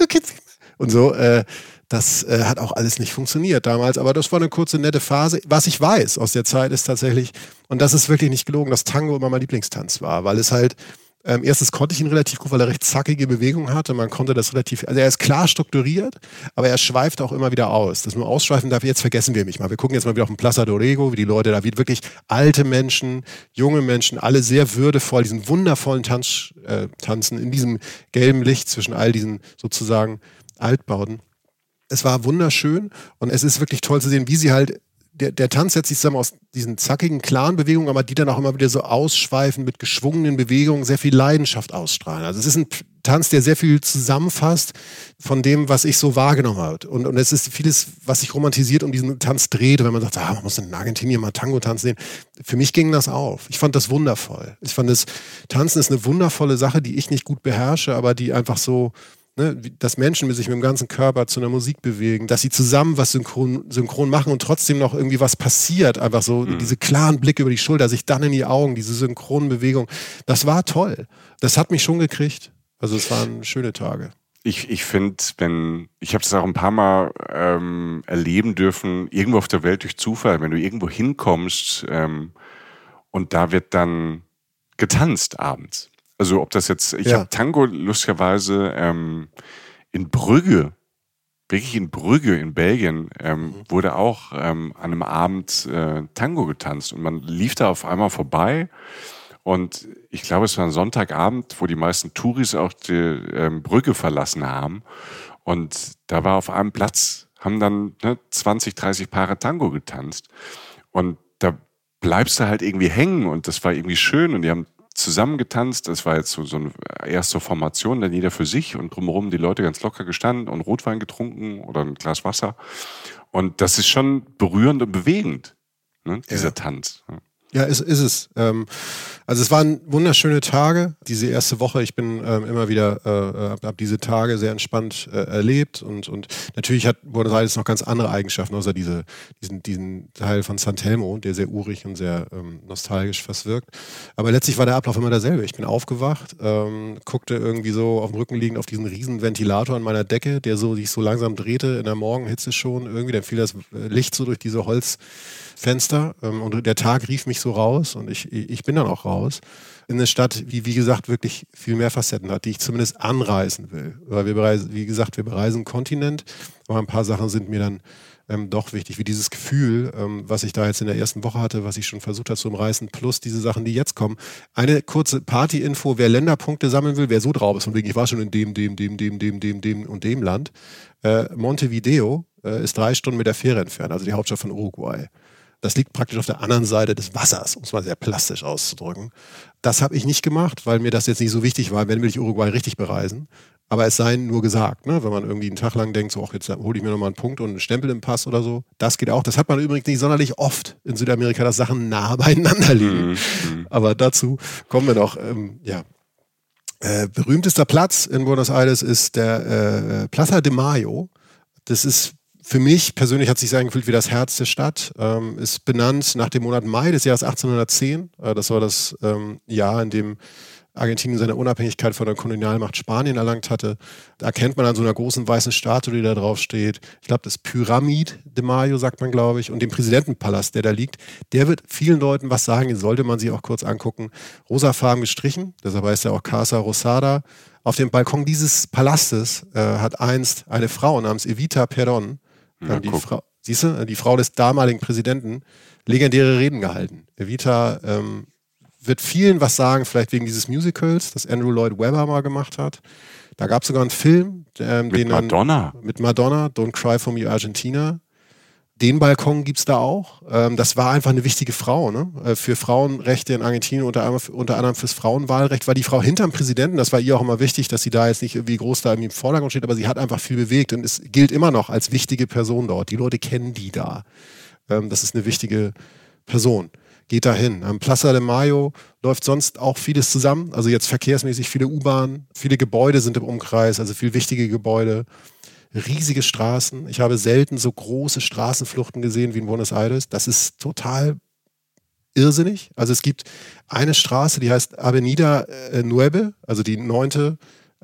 Und so, das hat auch alles nicht funktioniert damals, aber das war eine kurze, nette Phase. Was ich weiß aus der Zeit ist tatsächlich, und das ist wirklich nicht gelogen, dass Tango immer mein Lieblingstanz war, weil es halt, erstens konnte ich ihn relativ gut, weil er recht zackige Bewegungen hatte. Man konnte das also er ist klar strukturiert, aber er schweift auch immer wieder aus. Das nur ausschweifen darf, jetzt vergessen wir mich mal. Wir gucken jetzt mal wieder auf den Plaza Dorrego, wie die Leute da, wie wirklich alte Menschen, junge Menschen, alle sehr würdevoll diesen wundervollen tanzen in diesem gelben Licht zwischen all diesen sozusagen Altbauten. Es war wunderschön und es ist wirklich toll zu sehen, wie sie halt der Tanz setzt sich zusammen aus diesen zackigen, klaren Bewegungen, aber die dann auch immer wieder so ausschweifen mit geschwungenen Bewegungen, sehr viel Leidenschaft ausstrahlen. Also es ist ein Tanz, der sehr viel zusammenfasst von dem, was ich so wahrgenommen habe. Und es ist vieles, was sich romantisiert um diesen Tanz dreht, wenn man sagt, man muss in Argentinien mal Tango-Tanz sehen. Für mich ging das auf. Ich fand das wundervoll. Tanzen ist eine wundervolle Sache, die ich nicht gut beherrsche, aber die einfach so, dass Menschen sich mit dem ganzen Körper zu einer Musik bewegen, dass sie zusammen was synchron machen und trotzdem noch irgendwie was passiert. Einfach so diese klaren Blicke über die Schulter, sich dann in die Augen, diese synchronen Bewegungen. Das war toll. Das hat mich schon gekriegt. Also es waren schöne Tage. Ich finde, ich habe es auch ein paar Mal erleben dürfen, irgendwo auf der Welt durch Zufall, wenn du irgendwo hinkommst und da wird dann getanzt abends. Also ob das jetzt, ich habe Tango lustigerweise in Brügge, wirklich in Brügge in Belgien, wurde auch an einem Abend Tango getanzt und man lief da auf einmal vorbei und ich glaube, es war ein Sonntagabend, wo die meisten Touris auch die Brügge verlassen haben und da war auf einem Platz, haben dann 20, 30 Paare Tango getanzt und da bleibst du halt irgendwie hängen und das war irgendwie schön und die haben zusammen getanzt, das war jetzt so eine erste Formation, dann jeder für sich und drumherum die Leute ganz locker gestanden und Rotwein getrunken oder ein Glas Wasser und das ist schon berührend und bewegend, dieser Tanz. Ja, ist es. Also es waren wunderschöne Tage, diese erste Woche. Ich bin immer wieder, habe diese Tage sehr entspannt erlebt und natürlich hat Buenos Aires noch ganz andere Eigenschaften, außer diesen Teil von San Telmo, der sehr urig und sehr nostalgisch fast wirkt. Aber letztlich war der Ablauf immer derselbe. Ich bin aufgewacht, guckte irgendwie so auf dem Rücken liegend auf diesen riesen Ventilator an meiner Decke, der sich so langsam drehte in der Morgenhitze schon irgendwie. Dann fiel das Licht so durch diese Holzfenster und der Tag rief mich so raus und ich bin dann auch raus in eine Stadt, die wie gesagt wirklich viel mehr Facetten hat, die ich zumindest anreisen will. Weil wir bereisen einen Kontinent, aber ein paar Sachen sind mir dann doch wichtig, wie dieses Gefühl, was ich da jetzt in der ersten Woche hatte, was ich schon versucht habe zu umreißen, plus diese Sachen, die jetzt kommen. Eine kurze Party-Info, wer Länderpunkte sammeln will, wer so drauf ist, von wegen, ich war schon in dem und dem Land. Montevideo ist 3 Stunden mit der Fähre entfernt, also die Hauptstadt von Uruguay. Das liegt praktisch auf der anderen Seite des Wassers, um es mal sehr plastisch auszudrücken. Das habe ich nicht gemacht, weil mir das jetzt nicht so wichtig war, wenn will ich Uruguay richtig bereisen. Aber es sei nur gesagt, ne? Wenn man irgendwie einen Tag lang denkt, so, ach, jetzt hole ich mir nochmal einen Punkt und einen Stempel im Pass oder so. Das geht auch. Das hat man übrigens nicht sonderlich oft in Südamerika, dass Sachen nah beieinander liegen. Aber dazu kommen wir noch. Berühmtester Platz in Buenos Aires ist der Plaza de Mayo. Das ist für mich persönlich hat sich angefühlt wie das Herz der Stadt. Ist benannt nach dem Monat Mai des Jahres 1810. Das war das Jahr, in dem Argentinien seine Unabhängigkeit von der Kolonialmacht Spanien erlangt hatte. Da erkennt man an so einer großen weißen Statue, die da drauf steht. Ich glaube, das Pyramid de Mayo, sagt man, glaube ich. Und dem Präsidentenpalast, der da liegt, der wird vielen Leuten was sagen. Den sollte man sich auch kurz angucken. Rosafarben gestrichen, deshalb heißt er auch Casa Rosada. Auf dem Balkon dieses Palastes hat einst eine Frau namens Evita Perón, die Frau des damaligen Präsidenten, legendäre Reden gehalten. Evita wird vielen was sagen, vielleicht wegen dieses Musicals, das Andrew Lloyd Webber mal gemacht hat. Da gab es sogar einen Film. Mit Madonna, Don't Cry for Me Argentina. Den Balkon gibt es da auch. Das war einfach eine wichtige Frau, ne? Für Frauenrechte in Argentinien, unter anderem fürs Frauenwahlrecht, war die Frau hinterm Präsidenten. Das war ihr auch immer wichtig, dass sie da jetzt nicht irgendwie groß da im Vordergrund steht, aber sie hat einfach viel bewegt und es gilt immer noch als wichtige Person dort. Die Leute kennen die da. Das ist eine wichtige Person. Geht dahin. Am Plaza de Mayo läuft sonst auch vieles zusammen. Also jetzt verkehrsmäßig viele U-Bahnen, viele Gebäude sind im Umkreis, also viel wichtige Gebäude. Riesige Straßen. Ich habe selten so große Straßenfluchten gesehen wie in Buenos Aires. Das ist total irrsinnig. Also es gibt eine Straße, die heißt Avenida 9, also die 9.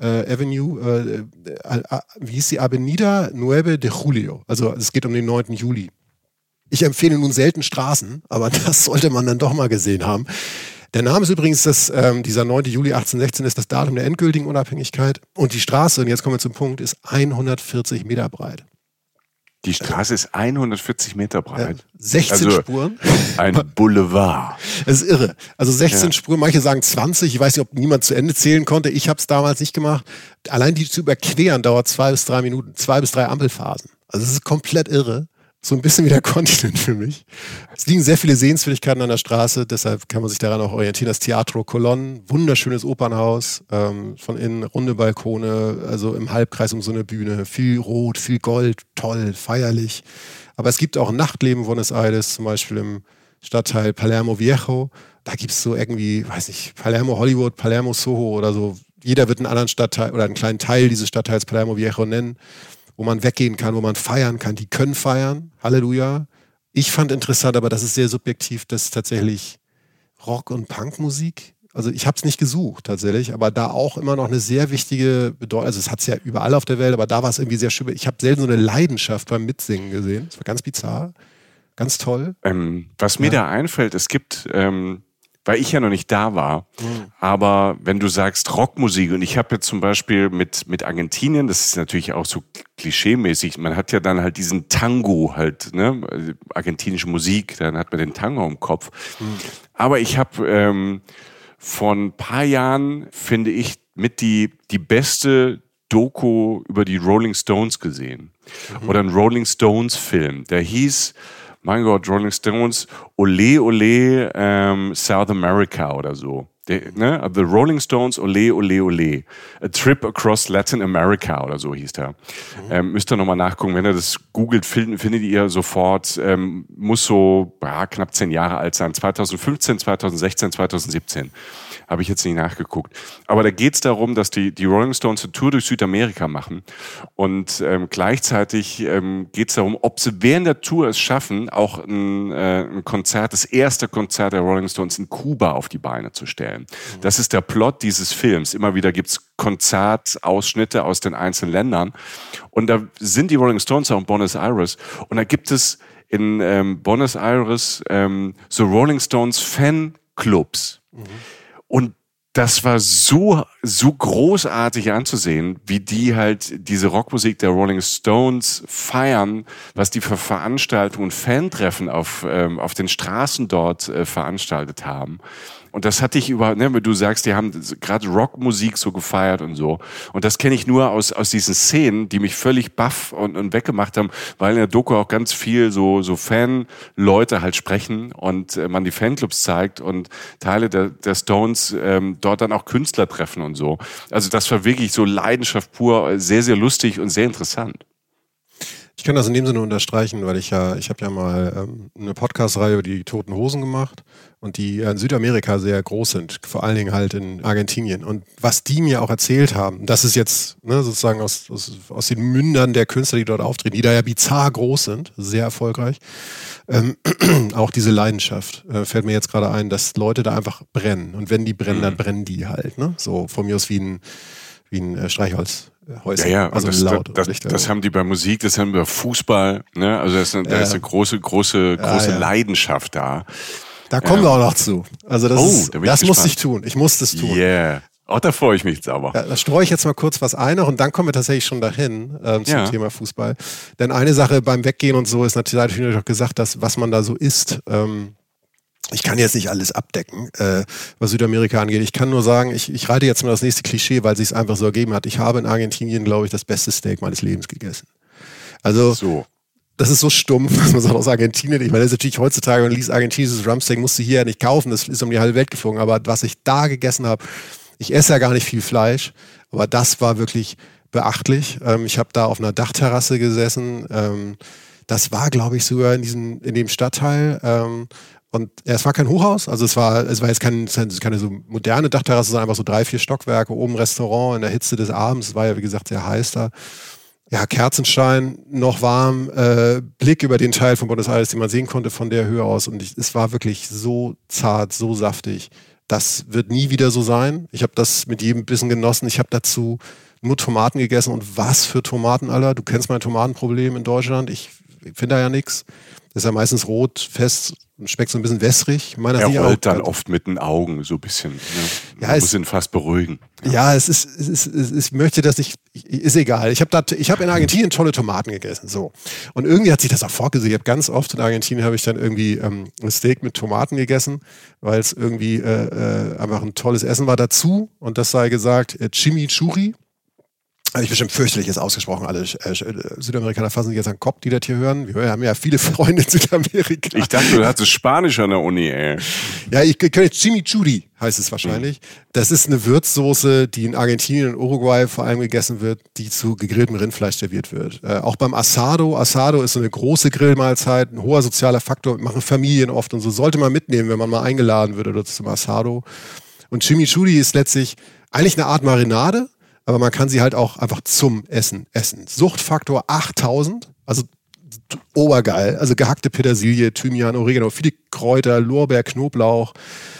Avenue. Wie hieß die? Avenida 9 de Julio. Also es geht um den 9. Juli. Ich empfehle nun selten Straßen, aber das sollte man dann doch mal gesehen haben. Der Name ist übrigens, dieser 9. Juli 1816 ist das Datum der endgültigen Unabhängigkeit. Und die Straße, und jetzt kommen wir zum Punkt, ist 140 Meter breit. Die Straße ist 140 Meter breit. 16 Spuren. Ein Boulevard. Das ist irre. Also 16 Spuren, manche sagen 20. Ich weiß nicht, ob niemand zu Ende zählen konnte. Ich habe es damals nicht gemacht. Allein die zu überqueren dauert 2 bis 3 Minuten. 2 bis 3 Ampelphasen. Also es ist komplett irre. So ein bisschen wie der Kontinent für mich. Es liegen sehr viele Sehenswürdigkeiten an der Straße, deshalb kann man sich daran auch orientieren. Das Teatro Colón, wunderschönes Opernhaus, von innen runde Balkone, also im Halbkreis um so eine Bühne. Viel Rot, viel Gold, toll, feierlich. Aber es gibt auch Nachtleben in Buenos Aires, zum Beispiel im Stadtteil Palermo Viejo. Da gibt es so irgendwie, weiß nicht, Palermo Hollywood, Palermo Soho oder so. Jeder wird einen anderen Stadtteil oder einen kleinen Teil dieses Stadtteils Palermo Viejo nennen, wo man weggehen kann, wo man feiern kann. Die können feiern. Halleluja. Ich fand interessant, aber das ist sehr subjektiv, das ist tatsächlich Rock- und Punkmusik. Also ich habe es nicht gesucht tatsächlich, aber da auch immer noch eine sehr wichtige Bedeutung. Also es hat es ja überall auf der Welt, aber da war es irgendwie sehr schön. Ich habe selten so eine Leidenschaft beim Mitsingen gesehen. Das war ganz bizarr, ganz toll. Was mir da einfällt, es gibt... weil ich ja noch nicht da war. Aber wenn du sagst Rockmusik, und ich habe jetzt zum Beispiel mit Argentinien, das ist natürlich auch so klischeemäßig, man hat ja dann halt diesen Tango halt, ne, argentinische Musik, dann hat man den Tango im Kopf. Aber ich habe vor ein paar Jahren, finde ich, mit die beste Doku über die Rolling Stones gesehen. Oder ein Rolling Stones Film, der hieß... Mein Gott, Rolling Stones, Ole Ole South America oder so. The Rolling Stones, Ole, Ole, Ole. A Trip Across Latin America oder so hieß der. Müsst ihr nochmal nachgucken. Wenn ihr das googelt, findet ihr sofort, muss so knapp 10 Jahre alt sein. 2015, 2016, 2017. Habe ich jetzt nicht nachgeguckt. Aber da geht es darum, dass die Rolling Stones eine Tour durch Südamerika machen. Und gleichzeitig geht es darum, ob sie während der Tour es schaffen, auch ein Konzert, das erste Konzert der Rolling Stones in Kuba auf die Beine zu stellen. Das ist der Plot dieses Films. Immer wieder gibt's Konzertausschnitte aus den einzelnen Ländern. Und da sind die Rolling Stones auch in Buenos Aires. Und da gibt es in Buenos Aires so Rolling Stones Fanclubs. Und das war so großartig anzusehen, wie die halt diese Rockmusik der Rolling Stones feiern, was die für Veranstaltungen und Fantreffen auf den Straßen dort veranstaltet haben. Und das hatte ich wenn du sagst, die haben gerade Rockmusik so gefeiert und so. Und das kenne ich nur aus diesen Szenen, die mich völlig baff und weggemacht haben, weil in der Doku auch ganz viel so Fan-Leute halt sprechen und man die Fanclubs zeigt und Teile der Stones dort dann auch Künstler treffen und so. Also das war wirklich so Leidenschaft pur, sehr, sehr lustig und sehr interessant. Ich kann das in dem Sinne unterstreichen, weil ich habe ja mal eine Podcast-Reihe über die Toten Hosen gemacht und die in Südamerika sehr groß sind, vor allen Dingen halt in Argentinien. Und was die mir auch erzählt haben, das ist jetzt sozusagen aus den Mündern der Künstler, die dort auftreten, die da ja bizarr groß sind, sehr erfolgreich, auch diese Leidenschaft fällt mir jetzt gerade ein, dass Leute da einfach brennen. Und wenn die brennen, dann brennen die halt. Ne? So von mir aus wie ein Streichholz. Häuser. Ja, also laut. Das haben die bei Musik, das haben wir bei Fußball, ne? Also da ist eine große Leidenschaft da. Da kommen wir auch noch zu. Also das musste ich tun. Ich musste es tun. Yeah. Auch da freue ich mich jetzt aber. Ja, da streue ich jetzt mal kurz was ein und dann kommen wir tatsächlich schon dahin zum Thema Fußball. Denn eine Sache beim Weggehen und so ist natürlich auch gesagt, dass was man da so isst. Ich kann jetzt nicht alles abdecken, was Südamerika angeht. Ich kann nur sagen, ich reite jetzt mal das nächste Klischee, weil es sich einfach so ergeben hat. Ich habe in Argentinien, glaube ich, das beste Steak meines Lebens gegessen. Also, das ist so stumpf, was man sagt aus Argentinien. Ich meine, das ist natürlich heutzutage, wenn du liest, argentinisches Rumpsteak musst du hier ja nicht kaufen, das ist um die halbe Welt geflogen. Aber was ich da gegessen habe, ich esse ja gar nicht viel Fleisch, aber das war wirklich beachtlich. Ich habe da auf einer Dachterrasse gesessen. Das war, glaube ich, sogar in dem Stadtteil. Und es war kein Hochhaus, also es war jetzt keine so moderne Dachterrasse, sondern einfach so 3-4 Stockwerke, oben Restaurant in der Hitze des Abends, es war ja wie gesagt sehr heiß da. Ja, Kerzenschein, noch warm, Blick über den Teil von Buenos Aires, den man sehen konnte von der Höhe aus und es war wirklich so zart, so saftig. Das wird nie wieder so sein. Ich habe das mit jedem Bissen genossen. Ich habe dazu nur Tomaten gegessen und was für Tomaten, Alter. Du kennst mein Tomatenproblem in Deutschland. Ich finde da ja nichts. Das ist ja meistens rot, fest und schmeckt so ein bisschen wässrig. Er rollt dann oft mit den Augen so ein bisschen. Ne? Ja, muss ihn fast beruhigen. Ja, ich möchte das nicht, ist egal. Ich habe in Argentinien tolle Tomaten gegessen. So. Und irgendwie hat sich das auch vorgesehen. Ich habe ganz oft in Argentinien habe ich dann irgendwie ein Steak mit Tomaten gegessen, weil es irgendwie einfach ein tolles Essen war dazu. Und das sei gesagt, Chimichurri. Habe ich bestimmt fürchterliches ausgesprochen. Alle Südamerikaner fassen sich jetzt an den Kopf, die das hier hören. Wir haben ja viele Freunde in Südamerika. Ich dachte, du hattest Spanisch an der Uni, ey. Ja, ich könnte Chimichurri, heißt es wahrscheinlich. Das ist eine Würzsoße, die in Argentinien und Uruguay vor allem gegessen wird, die zu gegrilltem Rindfleisch serviert wird. Auch beim Asado. Asado ist so eine große Grillmahlzeit, ein hoher sozialer Faktor, machen Familien oft und so. Sollte man mitnehmen, wenn man mal eingeladen wird oder zum Asado. Und Chimichurri ist letztlich eigentlich eine Art Marinade, aber man kann sie halt auch einfach zum Essen. Suchtfaktor 8000, also obergeil. Also gehackte Petersilie, Thymian, Oregano, viele Kräuter, Lorbeer, Knoblauch,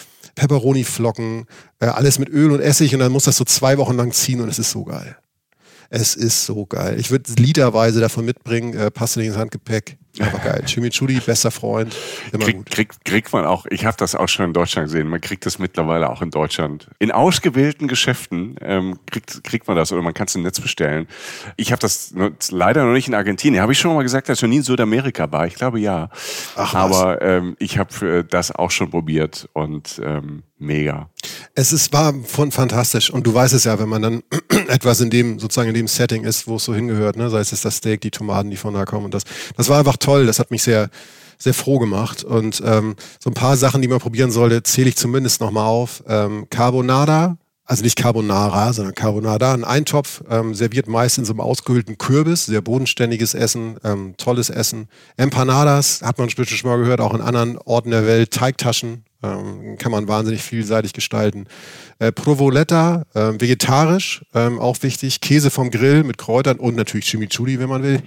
Peperoni-Flocken, alles mit Öl und Essig und dann muss das so 2 Wochen lang ziehen und es ist so geil. Es ist so geil. Ich würde literweise davon mitbringen, passt nicht ins Handgepäck. Aber geil. Chimichurri, bester Freund, immer gut. Kriegt man auch, ich habe das auch schon in Deutschland gesehen, man kriegt das mittlerweile auch in Deutschland. In ausgewählten Geschäften kriegt man das oder man kann es im Netz bestellen. Ich habe das leider noch nicht in Argentinien. Habe ich schon mal gesagt, dass ich noch nie in Südamerika war? Ich glaube ja. Ach, aber ich habe das auch schon probiert und mega. War fantastisch und du weißt es ja, wenn man dann etwas in dem Setting ist, wo es so hingehört, ne? Sei es das Steak, die Tomaten, die von da kommen und das war einfach toll, das hat mich sehr, sehr froh gemacht. Und so ein paar Sachen, die man probieren sollte, zähle ich zumindest nochmal auf. Carbonara, also nicht Carbonara, sondern Carbonara, ein Eintopf, serviert meist in so einem ausgehöhlten Kürbis, sehr bodenständiges Essen, tolles Essen. Empanadas, hat man schon mal gehört, auch in anderen Orten der Welt, Teigtaschen, kann man wahnsinnig vielseitig gestalten. Provoletta, vegetarisch, auch wichtig. Käse vom Grill mit Kräutern und natürlich Chimichurri, wenn man will.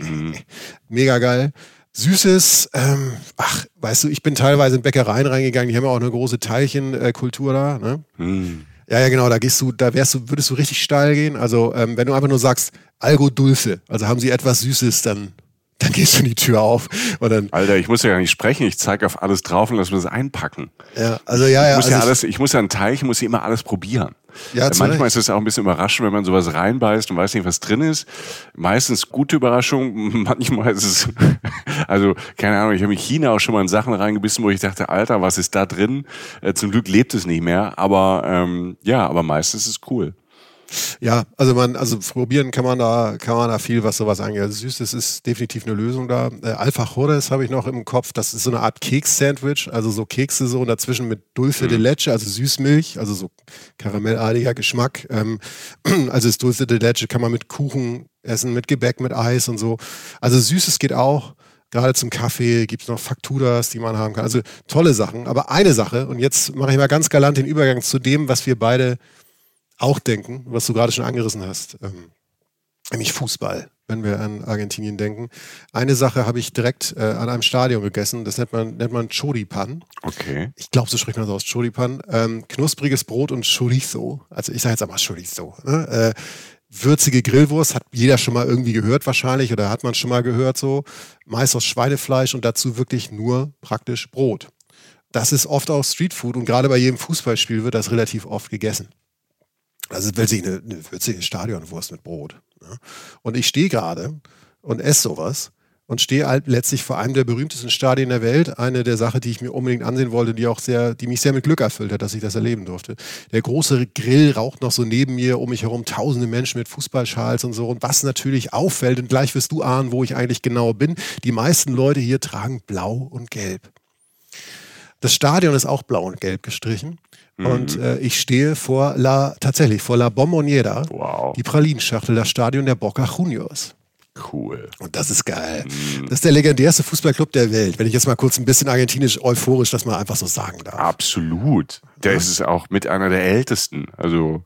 Mega geil. Süßes, weißt du, ich bin teilweise in Bäckereien reingegangen, die haben ja auch eine große Teilchenkultur da, ne? Ja, genau, würdest du richtig steil gehen. Also, wenn du einfach nur sagst, Algo Dulce, also haben sie etwas Süßes, dann gehst du die Tür auf. Und dann, Alter, ich muss ja gar nicht sprechen, ich zeige auf alles drauf und lass mir das einpacken. Ja, also ja. Ich muss ja einen Teig, ich muss ja immer alles probieren. Ja, manchmal ist es auch ein bisschen überraschend, wenn man sowas reinbeißt und weiß nicht, was drin ist. Meistens gute Überraschung, manchmal ist es, also keine Ahnung, ich habe in China auch schon mal in Sachen reingebissen, wo ich dachte, Alter, was ist da drin? Zum Glück lebt es nicht mehr, aber aber meistens ist es cool. Ja, also probieren kann man da viel, was sowas angeht. Also Süßes ist definitiv eine Lösung da. Alfajores habe ich noch im Kopf. Das ist so eine Art Keks-Sandwich, also so Kekse so und dazwischen mit Dulce de Leche, also Süßmilch, also so karamellartiger Geschmack. Also das Dulce de Leche kann man mit Kuchen essen, mit Gebäck, mit Eis und so. Also Süßes geht auch. Gerade zum Kaffee gibt es noch Fakturas, die man haben kann. Also tolle Sachen. Aber eine Sache, und jetzt mache ich mal ganz galant den Übergang zu dem, was wir beide auch denken, was du gerade schon angerissen hast, nämlich Fußball, wenn wir an Argentinien denken. Eine Sache habe ich direkt an einem Stadion gegessen, das nennt man Choripan. Okay. Ich glaube, so spricht man das aus, Choripan. Knuspriges Brot und Chorizo, also ich sage jetzt einmal Chorizo. Ne? Würzige Grillwurst, hat jeder schon mal irgendwie gehört wahrscheinlich oder hat man schon mal gehört so. Meist aus Schweinefleisch und dazu wirklich nur praktisch Brot. Das ist oft auch Streetfood und gerade bei jedem Fußballspiel wird das relativ oft gegessen. Also wirklich eine würzige Stadionwurst mit Brot. Ne? Und ich stehe gerade und esse sowas und stehe halt letztlich vor einem der berühmtesten Stadien der Welt. Eine der Sachen, die ich mir unbedingt ansehen wollte, die mich sehr mit Glück erfüllt hat, dass ich das erleben durfte. Der große Grill raucht noch so neben mir, um mich herum tausende Menschen mit Fußballschals und so. Und was natürlich auffällt, und gleich wirst du ahnen, wo ich eigentlich genau bin, die meisten Leute hier tragen blau und gelb. Das Stadion ist auch blau und gelb gestrichen. Und ich stehe vor La Bombonera, wow. Die Pralinschachtel, das Stadion der Boca Juniors. Cool. Und das ist geil. Das ist der legendärste Fußballclub der Welt. Wenn ich jetzt mal kurz ein bisschen argentinisch euphorisch das mal einfach so sagen darf. Absolut. Der ist es auch mit einer der ältesten. Also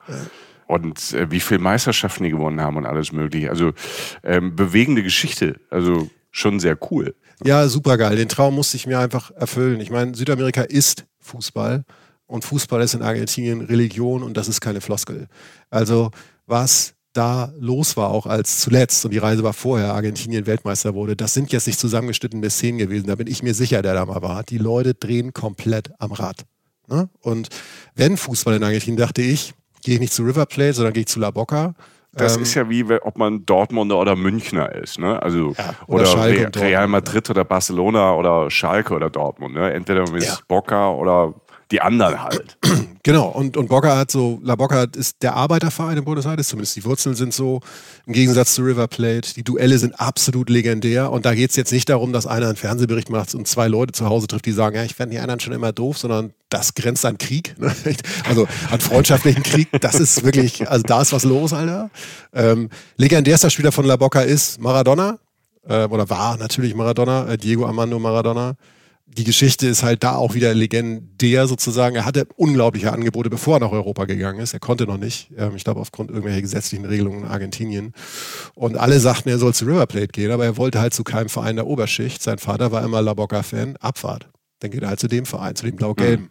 und wie viele Meisterschaften die gewonnen haben und alles mögliche. Also bewegende Geschichte. Also schon sehr cool. Ja, super geil. Den Traum musste ich mir einfach erfüllen. Ich meine, Südamerika ist Fußball. Und Fußball ist in Argentinien Religion und das ist keine Floskel. Also was da los war, auch als zuletzt, und die Reise war vorher, Argentinien Weltmeister wurde, das sind jetzt nicht zusammengeschnittene Szenen gewesen, da bin ich mir sicher, der da mal war. Die Leute drehen komplett am Rad. Ne? Und wenn Fußball in Argentinien, dachte ich, gehe ich nicht zu River Plate, sondern gehe ich zu La Boca. Das ist ja wie, ob man Dortmunder oder Münchner ist, ne? Also oder Real Madrid oder Barcelona oder Schalke oder Dortmund, ne? Entweder man ist Boca oder die anderen halt. Genau, und Boca La Boca ist der Arbeiterverein in Buenos Aires, zumindest die Wurzeln sind so, im Gegensatz zu River Plate. Die Duelle sind absolut legendär und da geht es jetzt nicht darum, dass einer einen Fernsehbericht macht und zwei Leute zu Hause trifft, die sagen, ja, ich fand die anderen schon immer doof, sondern das grenzt an Krieg, ne? Also an freundschaftlichen Krieg, das ist wirklich, also da ist was los, Alter. Legendärster Spieler von La Boca ist Maradona, oder war natürlich Maradona, Diego Armando Maradona. Die Geschichte ist halt da auch wieder legendär sozusagen. Er hatte unglaubliche Angebote, bevor er nach Europa gegangen ist. Er konnte noch nicht. Ich glaube, aufgrund irgendwelcher gesetzlichen Regelungen in Argentinien. Und alle sagten, er soll zu River Plate gehen, aber er wollte halt zu keinem Verein der Oberschicht. Sein Vater war immer La Boca-Fan. Abfahrt. Dann geht er halt zu dem Verein, zu dem Blau-Gelben.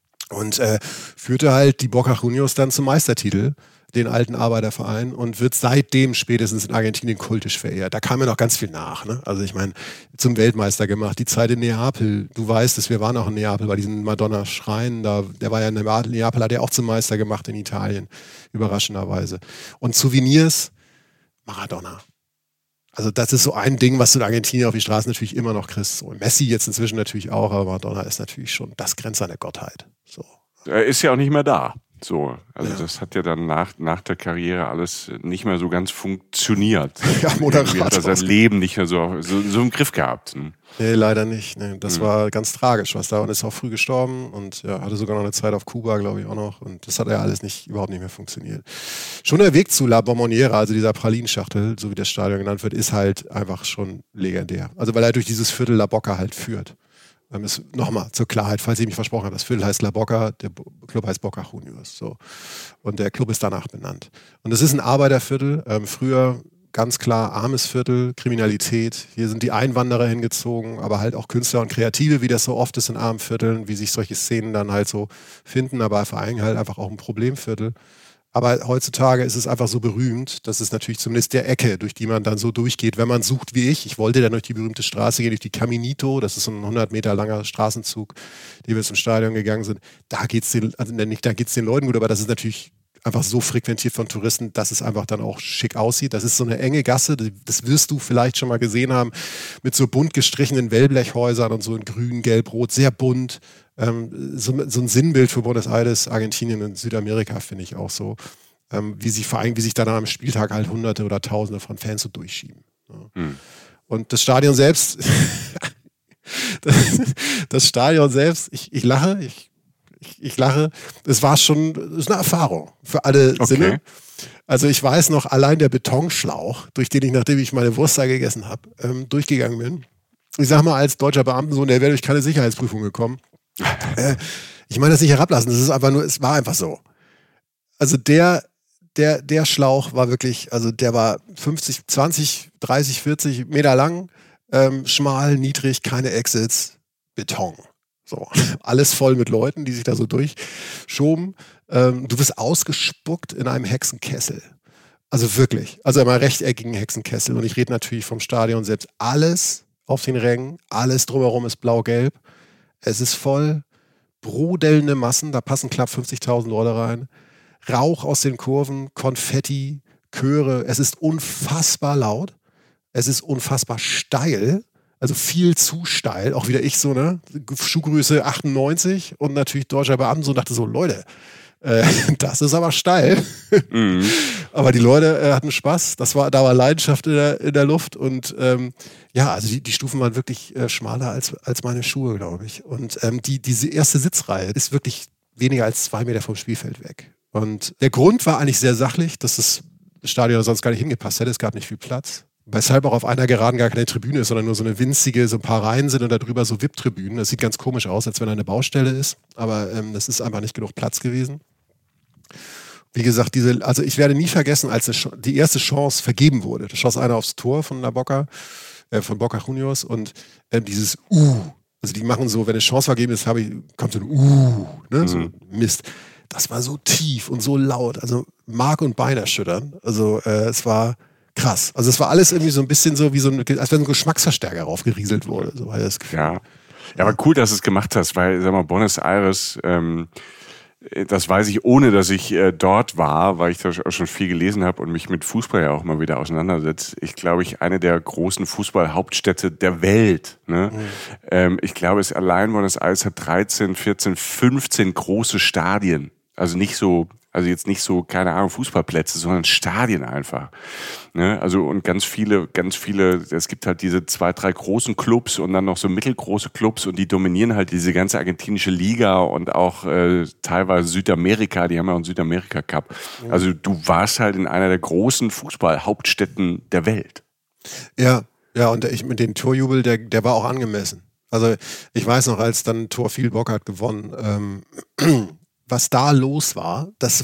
Und führte halt die Boca Juniors dann zum Meistertitel, den alten Arbeiterverein, und wird seitdem spätestens in Argentinien kultisch verehrt. Da kam ja noch ganz viel nach. Ne? Also ich meine, zum Weltmeister gemacht, die Zeit in Neapel. Du weißt es, wir waren auch in Neapel bei diesem Madonna-Schrein. Der war ja in Neapel, hat er auch zum Meister gemacht in Italien, überraschenderweise. Und Souvenirs, Maradona. Also das ist so ein Ding, was du in Argentinien auf die Straße natürlich immer noch kriegst. So, Messi jetzt inzwischen natürlich auch, aber Maradona ist natürlich schon das Grenze an der Gottheit. So. Er ist ja auch nicht mehr da. So, also das hat ja dann nach der Karriere alles nicht mehr so ganz funktioniert. Ja, Irgendwie hat er sein Leben nicht mehr so im Griff gehabt. Nee, leider nicht. Nee, das war ganz tragisch, was da, und ist auch früh gestorben und ja, hatte sogar noch eine Zeit auf Kuba, glaube ich, auch noch, und das hat ja alles überhaupt nicht mehr funktioniert. Schon der Weg zu La Bomboniera, also dieser Pralinschachtel, so wie das Stadion genannt wird, ist halt einfach schon legendär. Also weil er durch dieses Viertel La Boca halt führt. Nochmal zur Klarheit, falls ich mich versprochen habe, das Viertel heißt La Boca, der Club heißt Boca Juniors. So. Und der Club ist danach benannt. Und es ist ein Arbeiterviertel, früher ganz klar armes Viertel, Kriminalität. Hier sind die Einwanderer hingezogen, aber halt auch Künstler und Kreative, wie das so oft ist in armen Vierteln, wie sich solche Szenen dann halt so finden, aber vor allem halt einfach auch ein Problemviertel. Aber heutzutage ist es einfach so berühmt, dass es natürlich zumindest der Ecke, durch die man dann so durchgeht, wenn man sucht wie ich. Ich wollte dann durch die berühmte Straße gehen, durch die Caminito. Das ist so ein 100 Meter langer Straßenzug, die wir zum Stadion gegangen sind. Da geht's den Leuten gut, aber das ist natürlich einfach so frequentiert von Touristen, dass es einfach dann auch schick aussieht. Das ist so eine enge Gasse, das wirst du vielleicht schon mal gesehen haben, mit so bunt gestrichenen Wellblechhäusern und so in grün, gelb, rot, sehr bunt. So ein Sinnbild für Buenos Aires, Argentinien und Südamerika, finde ich auch so. Wie sich dann am Spieltag halt Hunderte oder Tausende von Fans so durchschieben. Ja. Und das Stadion selbst, das Stadion selbst, ich lache, ich lache. Es war schon, es ist eine Erfahrung für alle Sinne. Also ich weiß noch, allein der Betonschlauch, durch den ich, nachdem ich meine Wurst da gegessen habe, durchgegangen bin. Ich sag mal, als deutscher Beamtensohn, der wäre durch keine Sicherheitsprüfung gekommen. Ich meine das nicht herablassen, es war einfach so. Also der Schlauch war wirklich, also der war 50, 20, 30, 40 Meter lang, schmal, niedrig, keine Exits, Beton. So, alles voll mit Leuten, die sich da so durchschoben. Du wirst ausgespuckt in einem Hexenkessel. Also wirklich, also in einem rechteckigen Hexenkessel. Und ich rede natürlich vom Stadion selbst. Alles auf den Rängen, alles drumherum ist blau-gelb. Es ist voll, brodelnde Massen, da passen knapp 50.000 Leute rein. Rauch aus den Kurven, Konfetti, Chöre. Es ist unfassbar laut. Es ist unfassbar steil. Also viel zu steil. Auch wieder ich so, ne? Schuhgröße 98 und natürlich deutscher Beamten so, dachte so, Leute, das ist aber steil. Aber die Leute hatten Spaß. Da war Leidenschaft in der Luft und also die Stufen waren wirklich schmaler als meine Schuhe, glaube ich. Und diese erste Sitzreihe ist wirklich weniger als 2 Meter vom Spielfeld weg. Und der Grund war eigentlich sehr sachlich, dass das Stadion sonst gar nicht hingepasst hätte. Es gab nicht viel Platz. Weshalb auch auf einer Geraden gar keine Tribüne ist, sondern nur so eine winzige, so ein paar Reihen sind und darüber so VIP-Tribünen. Das sieht ganz komisch aus, als wenn da eine Baustelle ist. Aber das ist einfach nicht genug Platz gewesen. Wie gesagt, ich werde nie vergessen, als die erste Chance vergeben wurde. Da schoss einer aufs Tor von La Boca, von Boca Juniors und dieses also die machen so, wenn eine Chance vergeben ist, kommt so ein ne, so Mist. Das war so tief und so laut, also Mark und Bein erschüttern. Also es war krass. Also es war alles irgendwie so ein bisschen so, als wenn ein Geschmacksverstärker raufgerieselt wurde. So war das Gefühl. Ja, aber cool, dass du es gemacht hast, weil, sag mal, Buenos Aires, das weiß ich, ohne dass ich dort war, weil ich da auch schon viel gelesen habe und mich mit Fußball ja auch mal wieder auseinandersetze. Ich glaube, eine der großen Fußballhauptstädte der Welt. Ne? Ich glaube, Buenos Aires hat 13, 14, 15 große Stadien. Also jetzt nicht so, keine Ahnung, Fußballplätze, sondern Stadien einfach. Ne? Also und ganz viele, es gibt halt diese 2, 3 großen Clubs und dann noch so mittelgroße Clubs und die dominieren halt diese ganze argentinische Liga und auch teilweise Südamerika, die haben ja auch einen Südamerika-Cup. Also du warst halt in einer der großen Fußballhauptstädten der Welt. Ja, und mit dem Torjubel, der war auch angemessen. Also ich weiß noch, als dann Tor fiel, Boca hat gewonnen, was da los war, das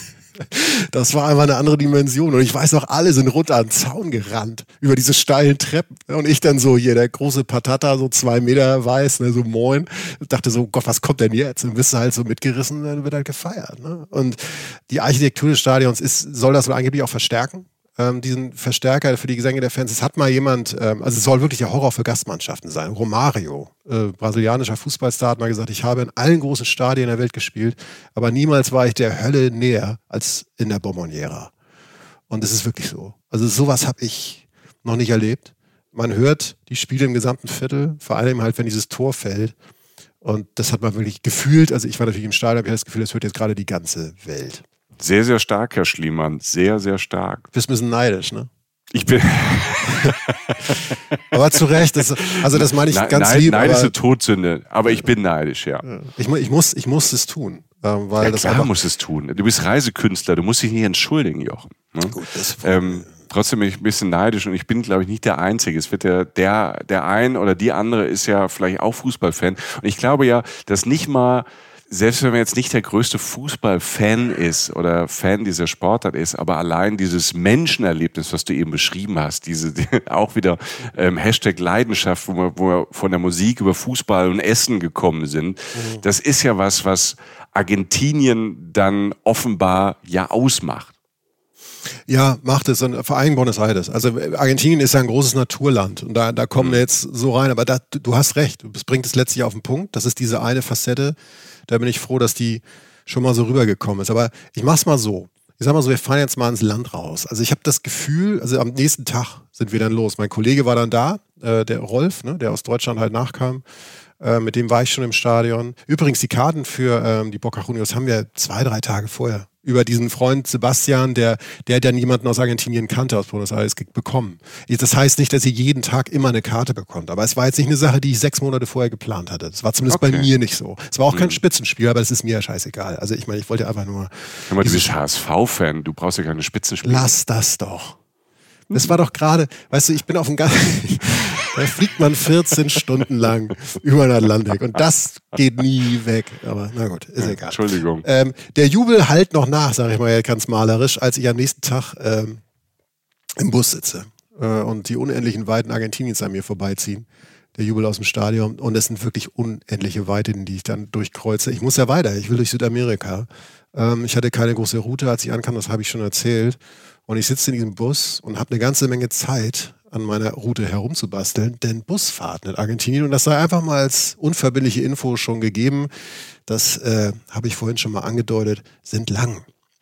war einfach eine andere Dimension. Und ich weiß noch, alle sind runter an den Zaun gerannt, über diese steilen Treppen. Und ich dann so hier, der große Patata, so 2 Meter weiß, ne, so moin. Ich dachte so, Gott, was kommt denn jetzt? Und bist du halt so mitgerissen, dann wird halt gefeiert. Ne? Und die Architektur des Stadions soll das wohl angeblich auch verstärken. Diesen Verstärker für die Gesänge der Fans. Es hat mal jemand, also es soll wirklich der Horror für Gastmannschaften sein. Romario, brasilianischer Fußballstar, hat mal gesagt, ich habe in allen großen Stadien der Welt gespielt, aber niemals war ich der Hölle näher als in der Bomboniera. Und es ist wirklich so. Also sowas habe ich noch nicht erlebt. Man hört die Spiele im gesamten Viertel, vor allem halt, wenn dieses Tor fällt. Und das hat man wirklich gefühlt. Also ich war natürlich im Stadion, habe das Gefühl, das hört jetzt gerade die ganze Welt. Sehr, sehr stark, Herr Schliemann. Sehr, sehr stark. Du bist ein bisschen neidisch, ne? Ich bin. Aber zu Recht. Das meine ich ganz lieb. Neidisch ist eine Todsünde. Aber ich bin neidisch, ja. Ich muss es tun. Weil ja, das klar musst es tun. Du bist Reisekünstler. Du musst dich nicht entschuldigen, Jochen. Ne? Gut, das trotzdem bin ich ein bisschen neidisch und ich bin, glaube ich, nicht der Einzige. Es wird der ein oder die andere ist ja vielleicht auch Fußballfan. Und ich glaube ja, dass nicht mal, selbst wenn man jetzt nicht der größte Fußballfan ist oder Fan dieser Sportart ist, aber allein dieses Menschenerlebnis, was du eben beschrieben hast, auch wieder Hashtag Leidenschaft, wo wir von der Musik über Fußball und Essen gekommen sind, das ist ja was Argentinien dann offenbar ja ausmacht. Ja, macht es. Und vor allem Buenos Aires. Also Argentinien ist ja ein großes Naturland und da kommen wir jetzt so rein. Aber du hast recht, das bringt es letztlich auf den Punkt. Das ist diese eine Facette. Da bin ich froh, dass die schon mal so rübergekommen ist. Aber ich mach's mal so. Ich sag mal so, wir fahren jetzt mal ins Land raus. Also ich habe das Gefühl, also am nächsten Tag sind wir dann los. Mein Kollege war dann da, der Rolf, ne, der aus Deutschland halt nachkam. Mit dem war ich schon im Stadion. Übrigens, die Karten für die Boca Juniors haben wir 2-3 Tage vorher über diesen Freund Sebastian, der dann jemanden aus Argentinien kannte, aus Buenos Aires, bekommen. Das heißt nicht, dass ihr jeden Tag immer eine Karte bekommt, aber es war jetzt nicht eine Sache, die ich 6 Monate vorher geplant hatte. Das war zumindest bei mir nicht so. Es war auch kein Spitzenspiel, aber das ist mir ja scheißegal. Also ich meine, ich wollte einfach nur... Hör mal, du bist HSV-Fan, du brauchst ja keine Spitzenspiele. Lass das doch. Das war doch gerade, weißt du, ich bin auf dem da fliegt man 14 Stunden lang über den Atlantik und das geht nie weg. Aber na gut, ist egal. Entschuldigung. Der Jubel hallt noch nach, sage ich mal ganz malerisch, als ich am nächsten Tag im Bus sitze und die unendlichen Weiten Argentiniens an mir vorbeiziehen. Der Jubel aus dem Stadion und es sind wirklich unendliche Weiten, die ich dann durchkreuze. Ich muss ja weiter, ich will durch Südamerika. Ich hatte keine große Route, als ich ankam, das habe ich schon erzählt. Und ich sitze in diesem Bus und habe eine ganze Menge Zeit, an meiner Route herumzubasteln, denn Busfahrten in Argentinien, und das sei einfach mal als unverbindliche Info schon gegeben, das habe ich vorhin schon mal angedeutet, sind lang.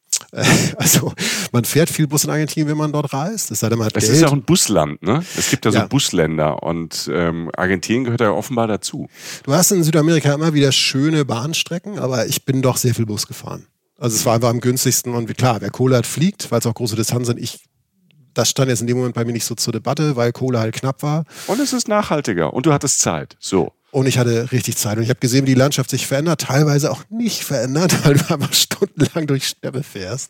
Also man fährt viel Bus in Argentinien, wenn man dort reist. Es sei denn, man hat Geld. ist ja auch ein Busland, ne? Es gibt ja so Busländer und Argentinien gehört ja offenbar dazu. Du hast in Südamerika immer wieder schöne Bahnstrecken, aber ich bin doch sehr viel Bus gefahren. Also es war einfach am günstigsten und klar, wer Kohle hat, fliegt, weil es auch große Distanzen sind. Das stand jetzt in dem Moment bei mir nicht so zur Debatte, weil Kohle halt knapp war. Und es ist nachhaltiger und du hattest Zeit. So. Und ich hatte richtig Zeit. Und ich habe gesehen, wie die Landschaft sich verändert, teilweise auch nicht verändert, weil du einfach stundenlang durch Steppe fährst.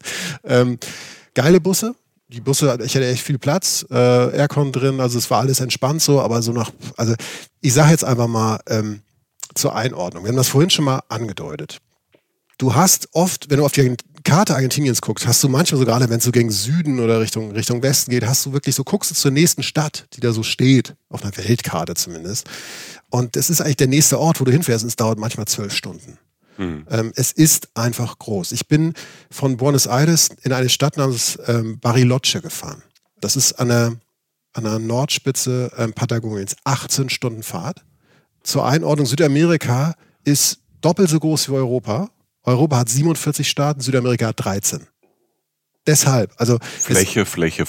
Geile Busse. Die Busse, ich hatte echt viel Platz, Aircon drin, also es war alles entspannt so, aber also ich sage jetzt einfach mal zur Einordnung. Wir haben das vorhin schon mal angedeutet. Du hast oft, wenn du auf die Karte Argentiniens guckst, hast du manchmal so, gerade wenn es so gegen Süden oder Richtung Westen geht, hast du wirklich so, guckst du zur nächsten Stadt, die da so steht, auf einer Weltkarte zumindest. Und das ist eigentlich der nächste Ort, wo du hinfährst und es dauert manchmal 12 Stunden. Es ist einfach groß. Ich bin von Buenos Aires in eine Stadt namens Bariloche gefahren. Das ist an der Nordspitze Patagoniens. 18 Stunden Fahrt. Zur Einordnung, Südamerika ist doppelt so groß wie Europa. Europa hat 47 Staaten, Südamerika hat 13. Deshalb, also Fläche.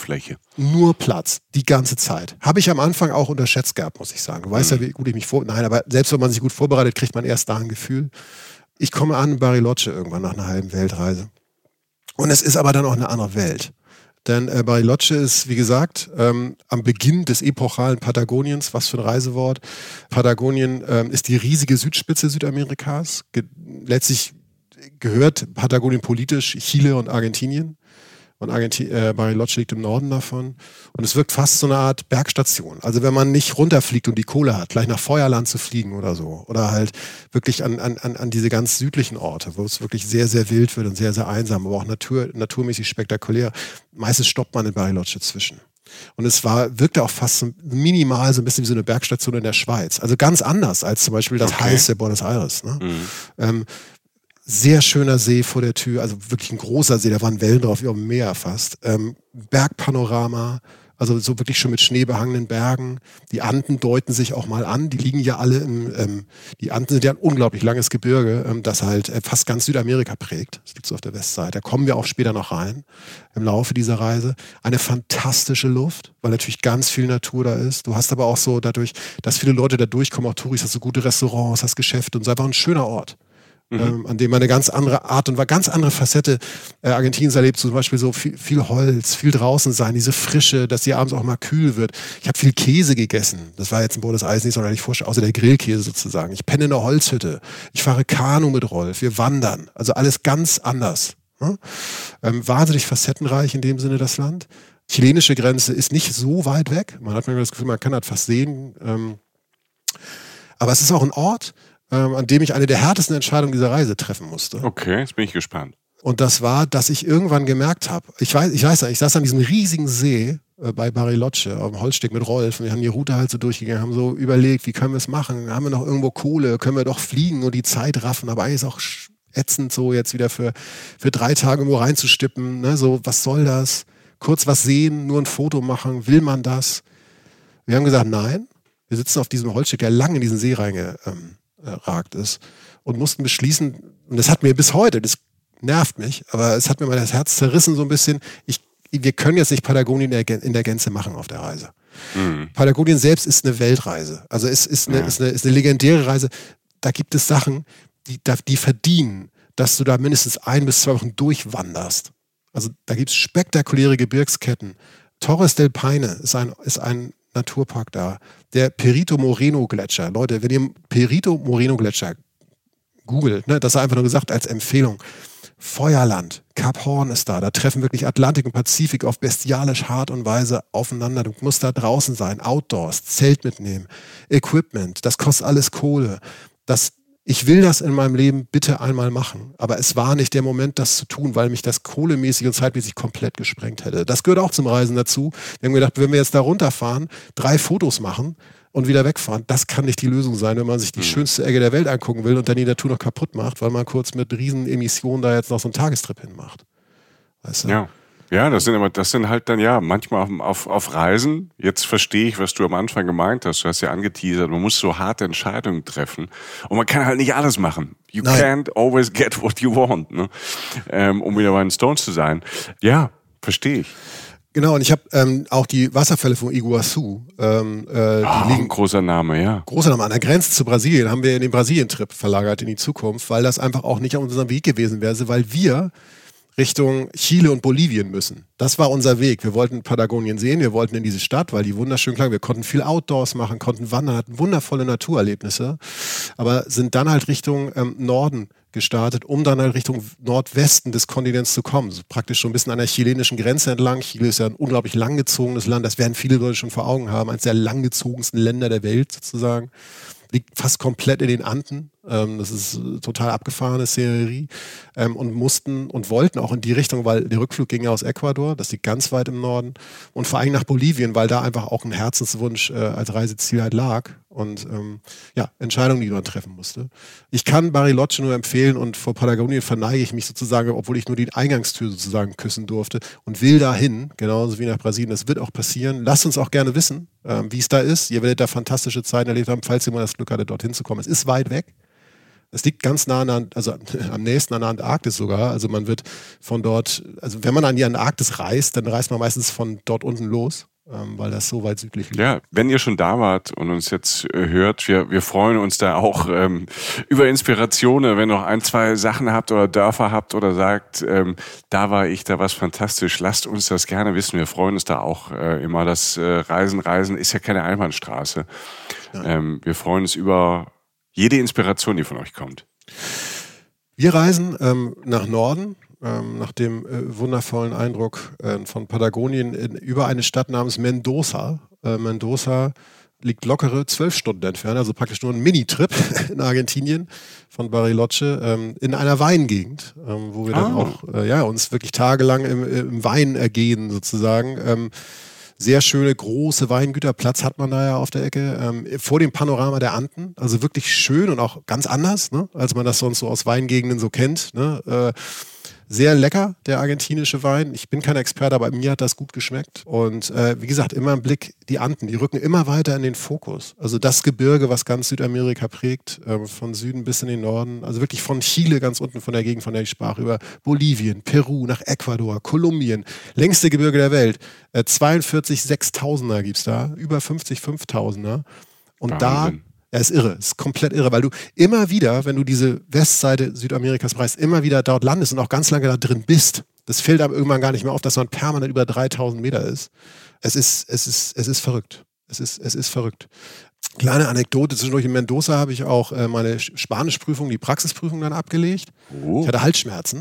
Nur Platz, die ganze Zeit. Habe ich am Anfang auch unterschätzt gehabt, muss ich sagen. Du weißt ja, wie gut ich mich Nein, aber selbst wenn man sich gut vorbereitet, kriegt man erst da ein Gefühl. Ich komme an in Bariloche irgendwann nach einer halben Weltreise. Und es ist aber dann auch eine andere Welt. Denn Bariloche ist, wie gesagt, am Beginn des epochalen Patagoniens, was für ein Reisewort. Patagonien ist die riesige Südspitze Südamerikas. Letztlich gehört Patagonien politisch Chile und Argentinien. Und Bariloche liegt im Norden davon. Und es wirkt fast so eine Art Bergstation. Also wenn man nicht runterfliegt und die Kohle hat, gleich nach Feuerland zu fliegen oder so. Oder halt wirklich an diese ganz südlichen Orte, wo es wirklich sehr, sehr wild wird und sehr, sehr einsam, aber auch naturmäßig spektakulär. Meistens stoppt man in Bariloche zwischen. Und es wirkte auch fast so minimal so ein bisschen wie so eine Bergstation in der Schweiz. Also ganz anders als zum Beispiel das heiße Buenos Aires. Ne? Sehr schöner See vor der Tür, also wirklich ein großer See, da waren Wellen drauf, wie auf dem Meer fast. Bergpanorama Also so wirklich schon mit schneebehangenen Bergen. Die Anden deuten sich auch mal an. Die liegen ja alle die Anden sind ja ein unglaublich langes Gebirge, das halt fast ganz Südamerika prägt. Das liegt so auf der Westseite. Da kommen wir auch später noch rein im Laufe dieser Reise. Eine fantastische Luft, weil natürlich ganz viel Natur da ist. Du hast aber auch so dadurch, dass viele Leute da durchkommen, auch Touris, hast du gute Restaurants, hast Geschäfte und es ist einfach ein schöner Ort. An dem man eine ganz andere Art und ganz andere Facette Argentiniens erlebt, zum Beispiel so viel Holz, viel draußen sein, diese Frische, dass die abends auch mal kühl wird. Ich habe viel Käse gegessen. Das war jetzt in Buenos Aires nicht sonderlich vorstellen, außer der Grillkäse sozusagen. Ich penne in der Holzhütte. Ich fahre Kanu mit Rolf. Wir wandern. Also alles ganz anders. Ne? Wahnsinnig facettenreich in dem Sinne das Land. Chilenische Grenze ist nicht so weit weg. Man hat mir das Gefühl, man kann das fast sehen. Aber es ist auch ein Ort, an dem ich eine der härtesten Entscheidungen dieser Reise treffen musste. Okay, jetzt bin ich gespannt. Und das war, dass ich irgendwann gemerkt habe, ich saß an diesem riesigen See bei Bariloche auf dem Holzsteg mit Rolf und wir haben die Route halt so durchgegangen, haben so überlegt, wie können wir es machen? Haben wir noch irgendwo Kohle? Können wir doch fliegen und die Zeit raffen? Aber eigentlich ist auch ätzend, so jetzt wieder für 3 Tage irgendwo reinzustippen. Ne? So, was soll das? Kurz was sehen, nur ein Foto machen. Will man das? Wir haben gesagt, nein. Wir sitzen auf diesem Holzsteg, der lang in diesen See reingeragt ist und mussten beschließen, und das hat mir bis heute, das nervt mich, aber es hat mir mal das Herz zerrissen so ein bisschen, wir können jetzt nicht Patagonien in der Gänze machen auf der Reise. Patagonien selbst ist eine Weltreise, also es ist eine legendäre Reise, da gibt es Sachen, die verdienen, dass du da mindestens 1 bis 2 Wochen durchwanderst. Also da gibt es spektakuläre Gebirgsketten. Torres del Paine ist ein Naturpark da. Der Perito Moreno Gletscher. Leute, wenn ihr Perito Moreno Gletscher googelt, ne, das ist einfach nur gesagt als Empfehlung. Feuerland, Kap Horn ist da. Da treffen wirklich Atlantik und Pazifik auf bestialisch Art und Weise aufeinander. Du musst da draußen sein, Outdoors, Zelt mitnehmen, Equipment. Das kostet alles Kohle. Ich will das in meinem Leben bitte einmal machen. Aber es war nicht der Moment, das zu tun, weil mich das kohlemäßig und zeitmäßig komplett gesprengt hätte. Das gehört auch zum Reisen dazu. Wir haben gedacht, wenn wir jetzt da runterfahren, 3 Fotos machen und wieder wegfahren, das kann nicht die Lösung sein, wenn man sich die schönste Ecke der Welt angucken will und dann die Natur noch kaputt macht, weil man kurz mit riesen Emissionen da jetzt noch so einen Tagestrip hinmacht. Weißt du? Ja. Ja, das sind halt dann ja manchmal auf Reisen. Jetzt verstehe ich, was du am Anfang gemeint hast. Du hast ja angeteasert, man muss so harte Entscheidungen treffen. Und man kann halt nicht alles machen. You can't always get what you want, ne? Um wieder bei den Stones zu sein. Ja, verstehe ich. Genau, und ich habe auch die Wasserfälle von Iguazu. Die liegen, großer Name, ja. Großer Name. An der Grenze zu Brasilien haben wir in den Brasilien-Trip verlagert in die Zukunft, weil das einfach auch nicht auf unserem Weg gewesen wäre, weil wir Richtung Chile und Bolivien müssen. Das war unser Weg. Wir wollten Patagonien sehen, wir wollten in diese Stadt, weil die wunderschön klang. Wir konnten viel Outdoors machen, konnten wandern, hatten wundervolle Naturerlebnisse, aber sind dann halt Richtung Norden gestartet, um dann halt Richtung Nordwesten des Kontinents zu kommen. So praktisch schon ein bisschen an der chilenischen Grenze entlang. Chile ist ja ein unglaublich langgezogenes Land, das werden viele Leute schon vor Augen haben, eines der langgezogensten Länder der Welt sozusagen. Liegt fast komplett in den Anden. Das ist total abgefahrene Szenerie. Und wollten auch in die Richtung, weil der Rückflug ging ja aus Ecuador, das liegt ganz weit im Norden. Und vor allem nach Bolivien, weil da einfach auch ein Herzenswunsch als Reiseziel halt lag. Und Entscheidungen, die man treffen musste. Ich kann Bariloche nur empfehlen und vor Patagonien verneige ich mich sozusagen, obwohl ich nur die Eingangstür sozusagen küssen durfte und will dahin, genauso wie nach Brasilien. Das wird auch passieren. Lasst uns auch gerne wissen, wie es da ist. Ihr werdet da fantastische Zeiten erlebt haben, falls ihr mal das Glück hattet, dorthin zu kommen. Es ist weit weg. Es liegt ganz nah am nächsten an der Antarktis sogar. Also man wird von dort, also wenn man an die Antarktis reist, dann reist man meistens von dort unten los, weil das so weit südlich liegt. Ja, wenn ihr schon da wart und uns jetzt hört, wir freuen uns da auch über Inspirationen, wenn ihr noch 1, 2 Sachen habt oder Dörfer habt oder sagt, da war ich, da war es fantastisch, lasst uns das gerne wissen. Wir freuen uns da auch immer. Das Reisen ist ja keine Einbahnstraße. Wir freuen uns über jede Inspiration, die von euch kommt. Wir reisen nach Norden, nach dem wundervollen Eindruck von Patagonien über eine Stadt namens Mendoza. Mendoza liegt lockere 12 Stunden entfernt, also praktisch nur ein Mini-Trip in Argentinien von Bariloche in einer Weingegend, wo wir dann auch uns wirklich tagelang im Wein ergehen sozusagen. Sehr schöne, große Weingüterplatz hat man da ja auf der Ecke, vor dem Panorama der Anden. Also wirklich schön und auch ganz anders, ne, als man das sonst so aus Weingegenden so kennt. Ne? Sehr lecker, der argentinische Wein. Ich bin kein Experte, aber mir hat das gut geschmeckt. Und wie gesagt, immer im Blick die Anden, die rücken immer weiter in den Fokus. Also das Gebirge, was ganz Südamerika prägt, von Süden bis in den Norden. Also wirklich von Chile, ganz unten von der Gegend, von der ich sprach, über Bolivien, Peru, nach Ecuador, Kolumbien. Längste Gebirge der Welt. 42 6.000er gibt es da, über 50 5.000er. Und Wahnsinn. Ja, ist irre, ist komplett irre, weil du immer wieder, wenn du diese Westseite Südamerikas bereist, immer wieder dort landest und auch ganz lange da drin bist. Das fällt einem irgendwann gar nicht mehr auf, dass man permanent über 3.000 Meter ist. Es ist verrückt. Es ist verrückt. Kleine Anekdote, zwischendurch in Mendoza habe ich auch meine Spanischprüfung, die Praxisprüfung dann abgelegt. Oh. Ich hatte Halsschmerzen.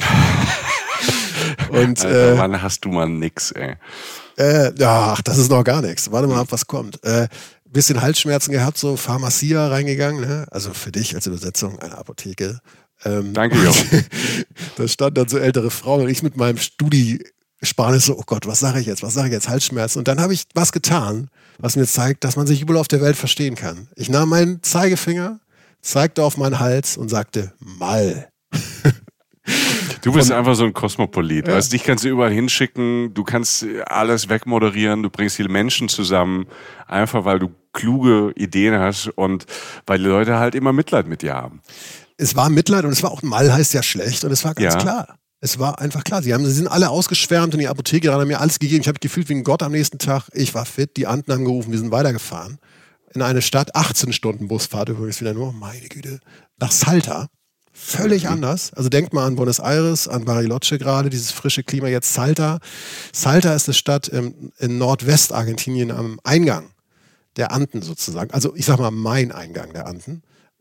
Und, Alter, Mann, hast du mal nix, ey. Ach, das ist noch gar nichts. Warte mal ab, was kommt. Bisschen Halsschmerzen gehabt, so Pharmacia reingegangen, ne? Also für dich als Übersetzung eine Apotheke. Danke, Jochen. Da stand dann so ältere Frauen und ich mit meinem Studi-Spanisch so, oh Gott, was sage ich jetzt, Halsschmerzen. Und dann habe ich was getan, was mir zeigt, dass man sich überall auf der Welt verstehen kann. Ich nahm meinen Zeigefinger, zeigte auf meinen Hals und sagte, Mal. Du bist einfach so ein Kosmopolit. Ja. Weißt, dich kannst du überall hinschicken, du kannst alles wegmoderieren, du bringst viele Menschen zusammen, einfach weil du kluge Ideen hast und weil die Leute halt immer Mitleid mit dir haben. Es war Mitleid und es war auch, Mal heißt ja schlecht und es war ganz klar. Es war einfach klar. Sie sind alle ausgeschwärmt in die Apotheke, haben mir alles gegeben. Ich habe gefühlt wie ein Gott am nächsten Tag. Ich war fit, die Anden haben gerufen, wir sind weitergefahren. In eine Stadt, 18 Stunden Busfahrt übrigens wieder nur, meine Güte, nach Salta. Völlig anders. Also denkt mal an Buenos Aires, an Bariloche gerade, dieses frische Klima. Jetzt Salta. Salta ist eine Stadt in Nordwestargentinien am Eingang der Anden sozusagen. Also ich sag mal mein Eingang der Anden.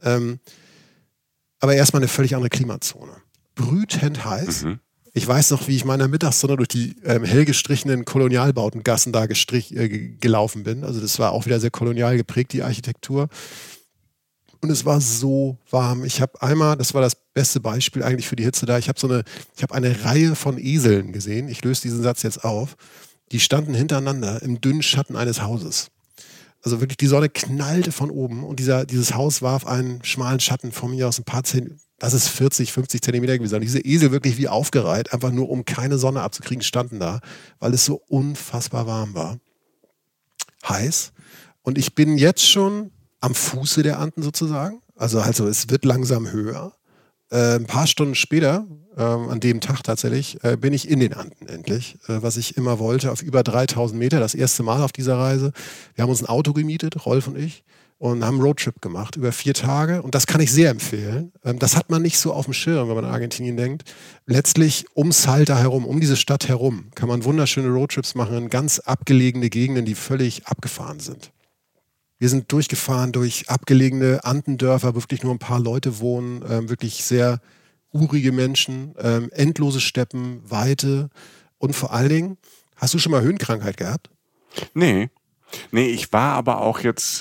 Aber erstmal eine völlig andere Klimazone. Brütend heiß. Mhm. Ich weiß noch, wie ich meiner Mittagssonne durch die hell gestrichenen Kolonialbautengassen da gelaufen bin. Also das war auch wieder sehr kolonial geprägt, die Architektur. Und es war so warm. Ich habe einmal, das war das beste Beispiel eigentlich für die Hitze da, ich habe eine Reihe von Eseln gesehen. Ich löse diesen Satz jetzt auf. Die standen hintereinander im dünnen Schatten eines Hauses. Also wirklich, die Sonne knallte von oben und dieses Haus warf einen schmalen Schatten von mir aus ein paar Zentimeter. Das ist 40, 50 Zentimeter gewesen. Und diese Esel wirklich wie aufgereiht, einfach nur um keine Sonne abzukriegen, standen da, weil es so unfassbar warm war. Heiß. Und ich bin jetzt schon am Fuße der Anden sozusagen. Also es wird langsam höher. Ein paar Stunden später, an dem Tag tatsächlich, bin ich in den Anden endlich, was ich immer wollte, auf über 3.000 Meter, das erste Mal auf dieser Reise. Wir haben uns ein Auto gemietet, Rolf und ich, und haben einen Roadtrip gemacht über 4 Tage. Und das kann ich sehr empfehlen. Das hat man nicht so auf dem Schirm, wenn man an Argentinien denkt. Letztlich um Salta herum, um diese Stadt herum, kann man wunderschöne Roadtrips machen in ganz abgelegene Gegenden, die völlig abgefahren sind. Wir sind durchgefahren durch abgelegene Andendörfer, wo wirklich nur ein paar Leute wohnen, wirklich sehr urige Menschen, endlose Steppen, Weite und vor allen Dingen, hast du schon mal Höhenkrankheit gehabt? Nee, ich war aber auch jetzt,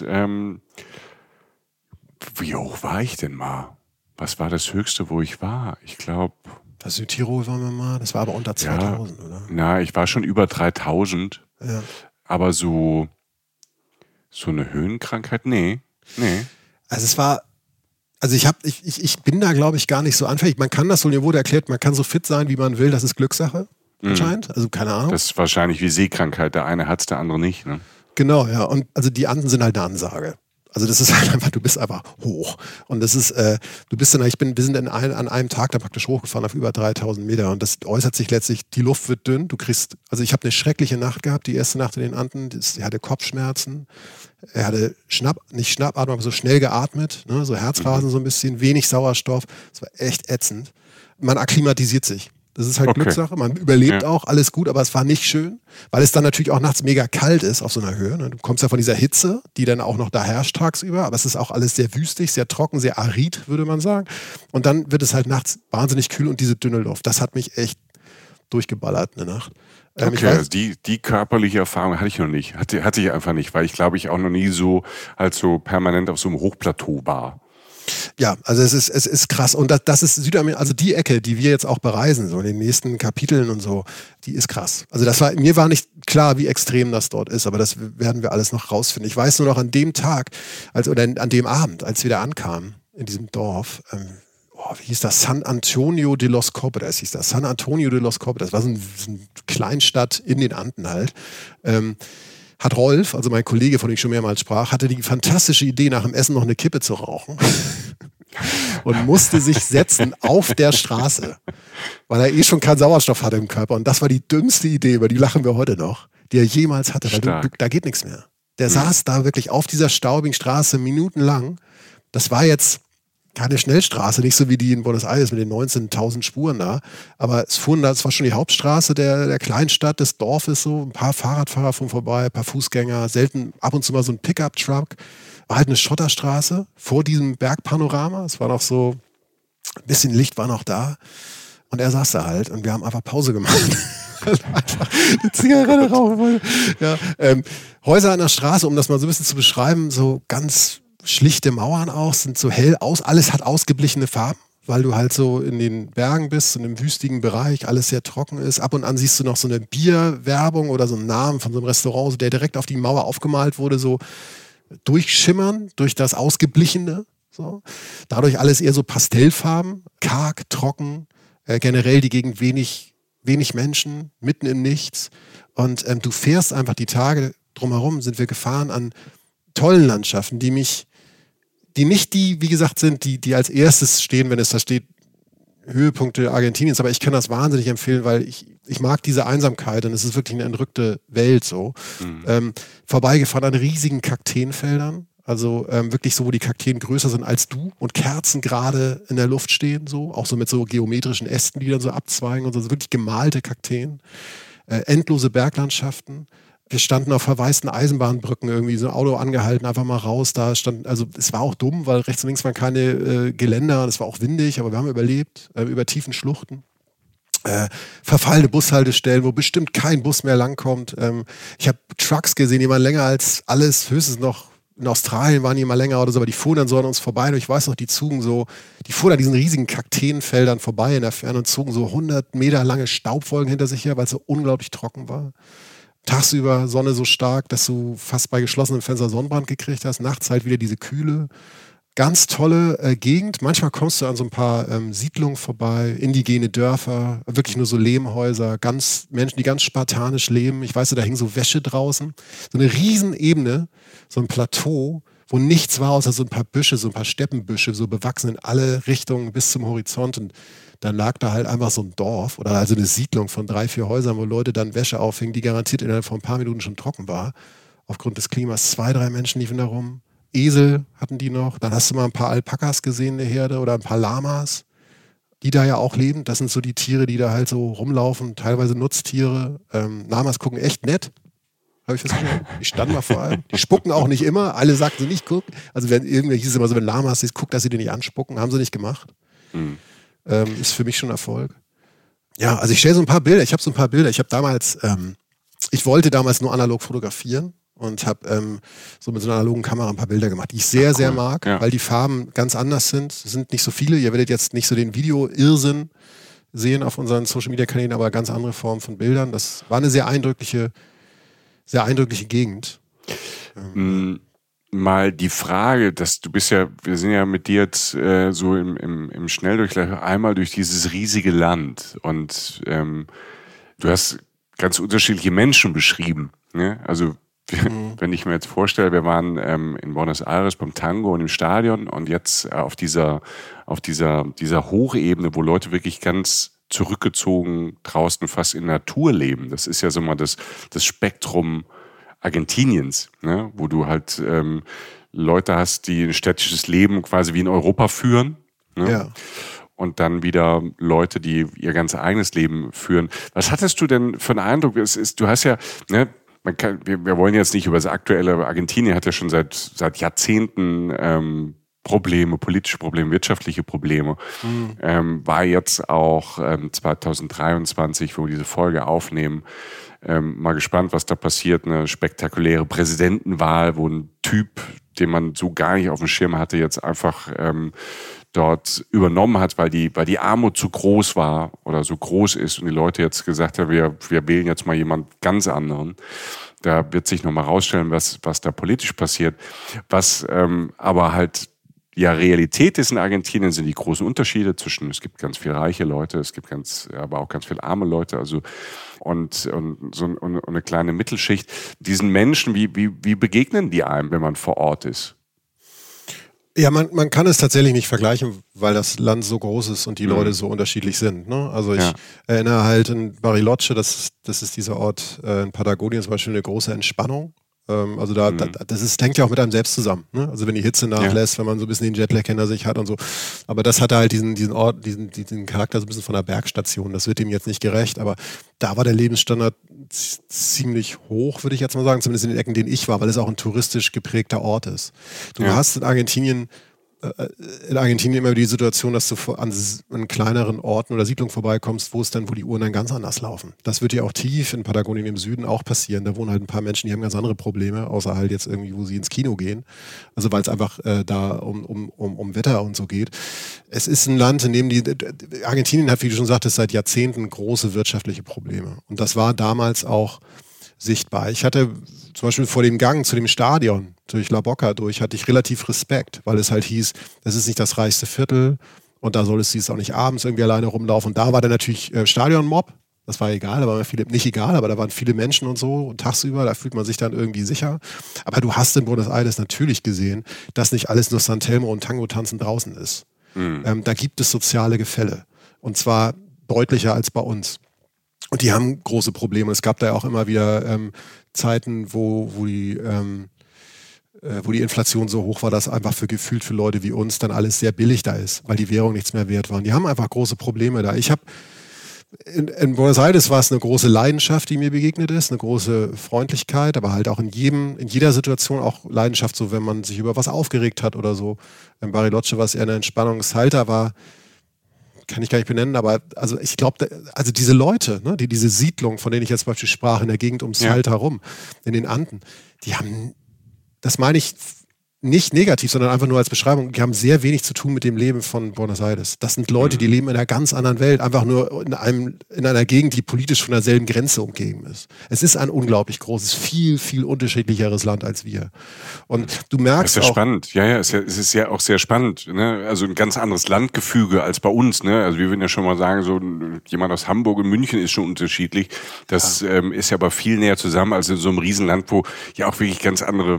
wie hoch war ich denn mal? Was war das Höchste, wo ich war? Ich glaube... Das Südtirol waren wir mal, das war aber unter 2.000, oder? Na, ich war schon über 3.000, aber so eine Höhenkrankheit? Nee. Also ich bin da, glaube ich, gar nicht so anfällig. Man kann das, so wurde erklärt, man kann so fit sein, wie man will, das ist Glückssache, anscheinend. Also keine Ahnung. Das ist wahrscheinlich wie Seekrankheit, der eine hat es, der andere nicht, ne? Genau, ja. Und also die Anden sind halt eine Ansage. Also das ist halt einfach, du bist einfach hoch. Und das ist, wir sind an einem Tag da praktisch hochgefahren auf über 3.000 Meter. Und das äußert sich letztlich, die Luft wird dünn. Also ich habe eine schreckliche Nacht gehabt, die erste Nacht in den Anden. Er hatte Kopfschmerzen. Er hatte nicht Schnappatmung, aber so schnell geatmet. Ne? So Herzrasen so ein bisschen, wenig Sauerstoff. Das war echt ätzend. Man akklimatisiert sich. Das ist halt Glückssache. Man überlebt auch, alles gut, aber es war nicht schön, weil es dann natürlich auch nachts mega kalt ist auf so einer Höhe. Du kommst ja von dieser Hitze, die dann auch noch da herrscht tagsüber, aber es ist auch alles sehr wüstig, sehr trocken, sehr arid, würde man sagen. Und dann wird es halt nachts wahnsinnig kühl und diese dünne Luft. Das hat mich echt durchgeballert eine Nacht. Okay, also die körperliche Erfahrung hatte ich noch nicht. Hatte ich einfach nicht, weil ich glaube ich auch noch nie so permanent auf so einem Hochplateau war. Ja, also es ist krass. Und das ist Südamerika, also die Ecke, die wir jetzt auch bereisen, so in den nächsten Kapiteln und so, die ist krass. Also mir war nicht klar, wie extrem das dort ist, aber das werden wir alles noch rausfinden. Ich weiß nur noch an dem Tag, oder an dem Abend, als wir da ankamen, in diesem Dorf, wie hieß das? San Antonio de los Cobres hieß das. San Antonio de los Cobres. Das war so eine Kleinstadt in den Anden halt. Hat Rolf, also mein Kollege, von dem ich schon mehrmals sprach, hatte die fantastische Idee, nach dem Essen noch eine Kippe zu rauchen. Und musste sich setzen auf der Straße, weil er schon keinen Sauerstoff hatte im Körper. Und das war die dümmste Idee, über die lachen wir heute noch, die er jemals hatte, weil da geht nichts mehr. Der saß da wirklich auf dieser staubigen Straße minutenlang. Das war jetzt keine Schnellstraße, nicht so wie die in Buenos Aires mit den 19.000 Spuren da. Aber es war schon die Hauptstraße der Kleinstadt, des Dorfes so. Ein paar Fahrradfahrer fuhren vorbei, ein paar Fußgänger, selten ab und zu mal so ein Pickup-Truck. War halt eine Schotterstraße vor diesem Bergpanorama. Es war noch so, ein bisschen Licht war noch da. Und er saß da halt und wir haben einfach Pause gemacht. Einfach eine Zigarette rauchen wollte. Ja, Häuser an der Straße, um das mal so ein bisschen zu beschreiben, so ganz schlichte Mauern auch, sind so hell aus, alles hat ausgeblichene Farben, weil du halt so in den Bergen bist und im wüstigen Bereich, alles sehr trocken ist. Ab und an siehst du noch so eine Bierwerbung oder so einen Namen von so einem Restaurant, der direkt auf die Mauer aufgemalt wurde, so durchschimmern, durch das Ausgeblichene. So. Dadurch alles eher so Pastellfarben, karg, trocken, generell die Gegend wenig Menschen, mitten im Nichts. Und du fährst einfach die Tage drumherum, sind wir gefahren an tollen Landschaften, die nicht die, wie gesagt, sind, die als erstes stehen, wenn es da steht, Höhepunkte Argentiniens. Aber ich kann das wahnsinnig empfehlen, weil ich mag diese Einsamkeit und es ist wirklich eine entrückte Welt so. Vorbeigefahren an riesigen Kakteenfeldern. Also wirklich so, wo die Kakteen größer sind als du und Kerzen gerade in der Luft stehen, so. Auch so mit so geometrischen Ästen, die dann so abzweigen und so. Also wirklich gemalte Kakteen. Endlose Berglandschaften. Wir standen auf verwaisten Eisenbahnbrücken, irgendwie so ein Auto angehalten, einfach mal raus. Da stand, also es war auch dumm, weil rechts und links waren keine Geländer, es war auch windig, aber wir haben überlebt, über tiefen Schluchten. Verfallene Bushaltestellen, wo bestimmt kein Bus mehr langkommt. Ich habe Trucks gesehen, die waren länger als alles, höchstens noch in Australien waren die mal länger oder so, aber die fuhren dann so an uns vorbei. Und ich weiß noch, die fuhren an diesen riesigen Kakteenfeldern vorbei in der Ferne und zogen so 100 Meter lange Staubwolken hinter sich her, weil es so unglaublich trocken war. Tagsüber Sonne so stark, dass du fast bei geschlossenem Fenster Sonnenbrand gekriegt hast. Nachts halt wieder diese Kühle. Ganz tolle Gegend. Manchmal kommst du an so ein paar Siedlungen vorbei, indigene Dörfer, wirklich nur so Lehmhäuser, Menschen, die ganz spartanisch leben. Ich weiß, da hing so Wäsche draußen. So eine Riesenebene, so ein Plateau, wo nichts war, außer so ein paar Büsche, so ein paar Steppenbüsche, so bewachsen in alle Richtungen bis zum Horizont. Und dann lag da halt einfach so ein Dorf oder also eine Siedlung von 3, 4 Häusern, wo Leute dann Wäsche aufhingen, die garantiert innerhalb von ein paar Minuten schon trocken war. Aufgrund des Klimas. 2, 3 Menschen liefen da rum. Esel hatten die noch. Dann hast du mal ein paar Alpakas gesehen, eine Herde, oder ein paar Lamas, die da ja auch leben. Das sind so die Tiere, die da halt so rumlaufen, teilweise Nutztiere. Lamas gucken echt nett, habe ich festgestellt. Die standen mal vor allem. Die spucken auch nicht immer. Alle sagten sie nicht, guck. Also wenn irgendwer hieß es immer so, wenn Lamas siehst, guck, dass sie dir nicht anspucken. Haben sie nicht gemacht. Ist für mich schon Erfolg. Ja, also ich stelle so ein paar Bilder. Ich habe so ein paar Bilder. Ich wollte damals nur analog fotografieren. Und habe so mit so einer analogen Kamera ein paar Bilder gemacht, die ich sehr mag, weil die Farben ganz anders sind. Es sind nicht so viele. Ihr werdet jetzt nicht so den Video-Irrsinn sehen auf unseren Social-Media-Kanälen, aber ganz andere Formen von Bildern. Das war eine sehr eindrückliche Gegend. Mal die Frage, wir sind ja mit dir jetzt so im Schnelldurchlauf einmal durch dieses riesige Land und du hast ganz unterschiedliche Menschen beschrieben, ne? Also wenn ich mir jetzt vorstelle, wir waren in Buenos Aires beim Tango und im Stadion und jetzt auf dieser Hochebene, wo Leute wirklich ganz zurückgezogen draußen fast in Natur leben. Das ist ja so mal das Spektrum Argentiniens, ne? Wo du halt Leute hast, die ein städtisches Leben quasi wie in Europa führen. Ne? Ja. Und dann wieder Leute, die ihr ganz eigenes Leben führen. Was hattest du denn für einen Eindruck? Du hast ja, ne, wir wollen jetzt nicht über das aktuelle, Argentinien hat ja schon seit Jahrzehnten Probleme, politische Probleme, wirtschaftliche Probleme. War jetzt auch 2023, wo wir diese Folge aufnehmen, mal gespannt, was da passiert. Eine spektakuläre Präsidentenwahl, wo ein Typ, den man so gar nicht auf dem Schirm hatte, jetzt einfach dort übernommen hat, weil die Armut zu groß war oder so groß ist und die Leute jetzt gesagt haben, wir wählen jetzt mal jemand ganz anderen. Da wird sich nochmal rausstellen, was da politisch passiert. Was aber halt ja, Realität ist in Argentinien, sind die großen Unterschiede zwischen, es gibt ganz viele reiche Leute, es gibt aber auch ganz viele arme Leute, also und eine kleine Mittelschicht. Diesen Menschen, wie begegnen die einem, wenn man vor Ort ist? Ja, man kann es tatsächlich nicht vergleichen, weil das Land so groß ist und die Leute so unterschiedlich sind. Ne? Also ich erinnere halt in Bariloche, das ist dieser Ort in Patagonien zum Beispiel, eine große Entspannung. Also das hängt ja auch mit einem selbst zusammen. Ne? Also wenn die Hitze nachlässt, wenn man so ein bisschen den Jetlag hinter sich hat und so. Aber das hatte halt diesen Ort, diesen Charakter so ein bisschen von einer Bergstation. Das wird dem jetzt nicht gerecht, aber da war der Lebensstandard ziemlich hoch, würde ich jetzt mal sagen, zumindest in den Ecken, in denen ich war, weil es auch ein touristisch geprägter Ort ist. Du hast in Argentinien immer die Situation, dass du an kleineren Orten oder Siedlungen vorbeikommst, wo die Uhren dann ganz anders laufen. Das wird dir auch tief in Patagonien im Süden auch passieren. Da wohnen halt ein paar Menschen, die haben ganz andere Probleme, außer halt jetzt irgendwie, wo sie ins Kino gehen. Also weil es einfach da um Wetter und so geht. Es ist ein Land, in dem Argentinien hat, wie du schon sagtest, seit Jahrzehnten große wirtschaftliche Probleme. Und das war damals auch sichtbar. Ich hatte zum Beispiel vor dem Gang zu dem Stadion durch La Boca hatte ich relativ Respekt, weil es halt hieß, das ist nicht das reichste Viertel und da solltest du auch nicht abends irgendwie alleine rumlaufen. Und da war dann natürlich Stadionmob, das war egal, da waren viele Menschen und so und tagsüber, da fühlt man sich dann irgendwie sicher. Aber du hast in Buenos Aires natürlich gesehen, dass nicht alles nur San Telmo und Tango-Tanzen draußen ist. Da gibt es soziale Gefälle und zwar deutlicher als bei uns. Und die haben große Probleme. Es gab da ja auch immer wieder Zeiten, wo die Inflation so hoch war, dass einfach gefühlt für Leute wie uns dann alles sehr billig da ist, weil die Währung nichts mehr wert war. Und die haben einfach große Probleme da. In Buenos Aires war es eine große Leidenschaft, die mir begegnet ist, eine große Freundlichkeit, aber halt auch in jeder Situation auch Leidenschaft, so wenn man sich über was aufgeregt hat oder so. In Bariloche war es eher eine Entspannung. Salta war, kann ich gar nicht benennen, aber also ich glaube, also diese Leute, ne, diese Siedlung, von denen ich jetzt zum Beispiel sprach, in der Gegend um Salta herum, in den Anden, die haben, das meine ich nicht negativ, sondern einfach nur als Beschreibung, die haben sehr wenig zu tun mit dem Leben von Buenos Aires. Das sind Leute, die leben in einer ganz anderen Welt, einfach nur in einer Gegend, die politisch von derselben Grenze umgeben ist. Es ist ein unglaublich großes, viel, viel unterschiedlicheres Land als wir. Und du merkst das ist ja auch... spannend. Ja, es ist ja auch sehr spannend. Ne? Also ein ganz anderes Landgefüge als bei uns. Ne? Also wir würden ja schon mal sagen, so jemand aus Hamburg und München ist schon unterschiedlich. Das ist ja aber viel näher zusammen als in so einem Riesenland, wo ja auch wirklich ganz andere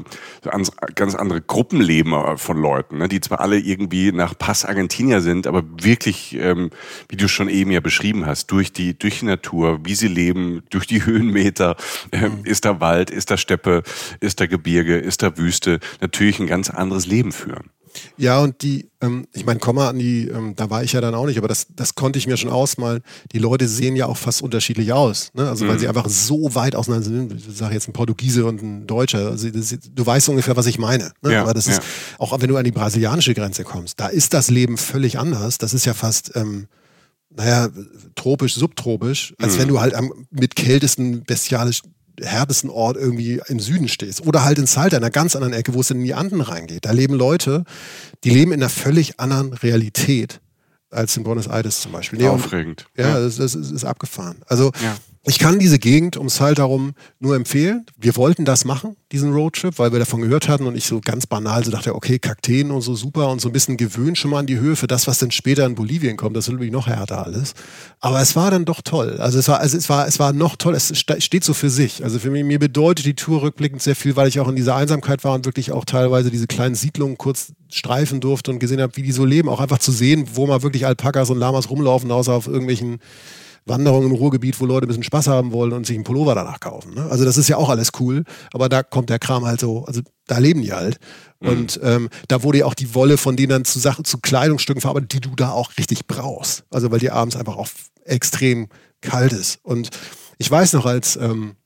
Gruppenleben von Leuten, ne, die zwar alle irgendwie nach Pass Argentinier sind, aber wirklich, wie du schon eben ja beschrieben hast, durch die Natur, wie sie leben, durch die Höhenmeter, ist da Wald, ist da Steppe, ist da Gebirge, ist da Wüste, natürlich ein ganz anderes Leben führen. Ja, und ich meine, komm mal an da war ich ja dann auch nicht, aber das konnte ich mir schon ausmalen. Die Leute sehen ja auch fast unterschiedlich aus, ne? Also weil sie einfach so weit auseinander sind. Ich sage jetzt ein Portugiese und ein Deutscher. Also, du weißt ungefähr, was ich meine. Ne? Ja, aber das ist, auch wenn du an die brasilianische Grenze kommst, da ist das Leben völlig anders. Das ist ja fast, tropisch, subtropisch, als wenn du halt am mit kältesten, bestialisch härtesten Ort irgendwie im Süden stehst. Oder halt in Salta, in einer ganz anderen Ecke, wo es in die Anden reingeht. Da leben Leute, die leben in einer völlig anderen Realität als in Buenos Aires zum Beispiel. Aufregend. Das ist abgefahren. Also ich kann diese Gegend um Salta herum nur empfehlen. Wir wollten das machen, diesen Roadtrip, weil wir davon gehört hatten und ich so ganz banal so dachte, okay, Kakteen und so super und so ein bisschen gewöhnt schon mal an die Höhe für das, was dann später in Bolivien kommt. Das ist wirklich noch härter alles. Aber es war dann doch toll. Also es war noch toll. Es steht so für sich. Also für mich, mir bedeutet die Tour rückblickend sehr viel, weil ich auch in dieser Einsamkeit war und wirklich auch teilweise diese kleinen Siedlungen kurz streifen durfte und gesehen habe, wie die so leben. Auch einfach zu sehen, wo mal wirklich Alpakas und Lamas rumlaufen, außer auf irgendwelchen Wanderungen im Ruhrgebiet, wo Leute ein bisschen Spaß haben wollen und sich einen Pullover danach kaufen. Ne? Also das ist ja auch alles cool, aber da kommt der Kram halt so, also da leben die halt. Und da wurde ja auch die Wolle von denen dann zu Kleidungsstücken verarbeitet, die du da auch richtig brauchst. Also weil die abends einfach auch extrem kalt ist. Und ich weiß noch, als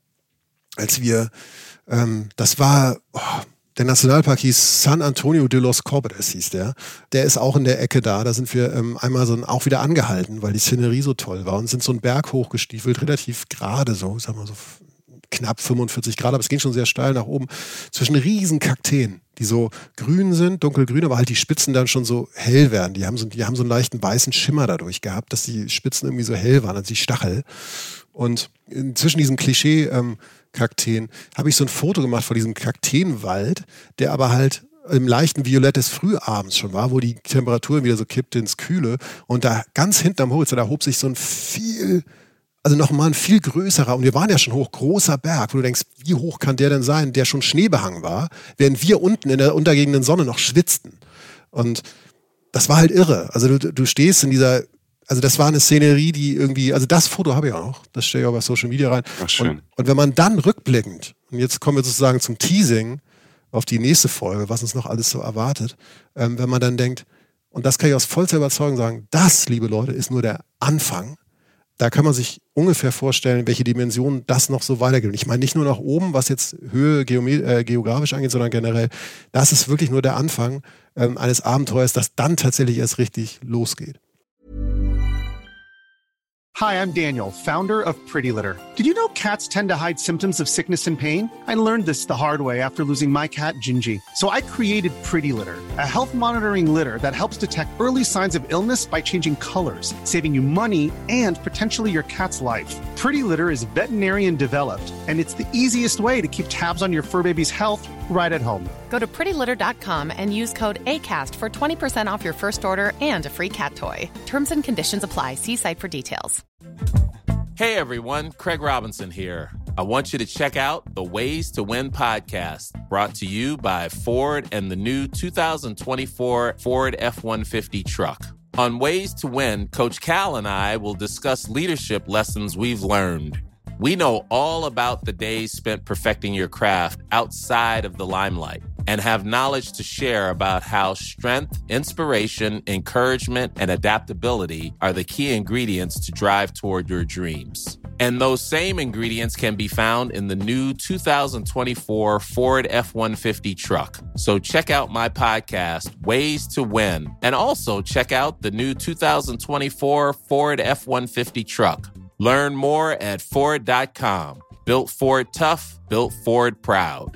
wir, das war... Der Nationalpark hieß San Antonio de los Cobres, hieß der. Der ist auch in der Ecke da. Da sind wir einmal auch wieder angehalten, weil die Szenerie so toll war und sind so einen Berg hochgestiefelt, relativ gerade so, sagen wir so knapp 45 Grad, aber es ging schon sehr steil nach oben, zwischen riesen Kakteen, die so grün sind, dunkelgrün, aber halt die Spitzen dann schon so hell werden. Die haben so einen leichten weißen Schimmer dadurch gehabt, dass die Spitzen irgendwie so hell waren, also die Stachel. Und zwischen diesen Kakteen habe ich so ein Foto gemacht von diesem Kakteenwald, der aber halt im leichten Violett des Frühabends schon war, wo die Temperatur wieder so kippte ins Kühle. Und da ganz hinten am Horizont, da hob sich so ein nochmal ein viel größerer, und wir waren ja schon hoch, großer Berg, wo du denkst, wie hoch kann der denn sein, der schon schneebehangen war, während wir unten in der untergehenden Sonne noch schwitzten. Und das war halt irre. Also du stehst in dieser, also das war eine Szenerie, die irgendwie, also das Foto habe ich auch noch, das stelle ich auch bei Social Media rein. Ach, schön. Und wenn man dann rückblickend, und jetzt kommen wir sozusagen zum Teasing auf die nächste Folge, was uns noch alles so erwartet, wenn man dann denkt, und das kann ich aus vollster Überzeugung sagen, das, liebe Leute, ist nur der Anfang. Da kann man sich ungefähr vorstellen, welche Dimensionen das noch so weitergeht. Ich meine nicht nur nach oben, was jetzt Höhe geografisch angeht, sondern generell, das ist wirklich nur der Anfang eines Abenteuers, das dann tatsächlich erst richtig losgeht. Hi, I'm Daniel, founder of Pretty Litter. Did you know cats tend to hide symptoms of sickness and pain? I learned this the hard way after losing my cat, Gingy. So I created Pretty Litter, a health monitoring litter that helps detect early signs of illness by changing colors, saving you money and potentially your cat's life. Pretty Litter is veterinarian developed, and it's the easiest way to keep tabs on your fur baby's health right at home. Go to prettylitter.com and use code ACAST for 20% off your first order and a free cat toy. Terms and conditions apply. See site for details. Hey everyone, Craig Robinson here. I want you to check out the Ways to Win podcast, brought to you by Ford and the new 2024 Ford F-150 truck. On Ways to Win, Coach Cal and I will discuss leadership lessons we've learned. We know all about the days spent perfecting your craft outside of the limelight and have knowledge to share about how strength, inspiration, encouragement, and adaptability are the key ingredients to drive toward your dreams. And those same ingredients can be found in the new 2024 Ford F-150 truck. So check out my podcast, Ways to Win, and also check out the new 2024 Ford F-150 truck. Learn more at Ford.com. Built Ford tough, built Ford proud.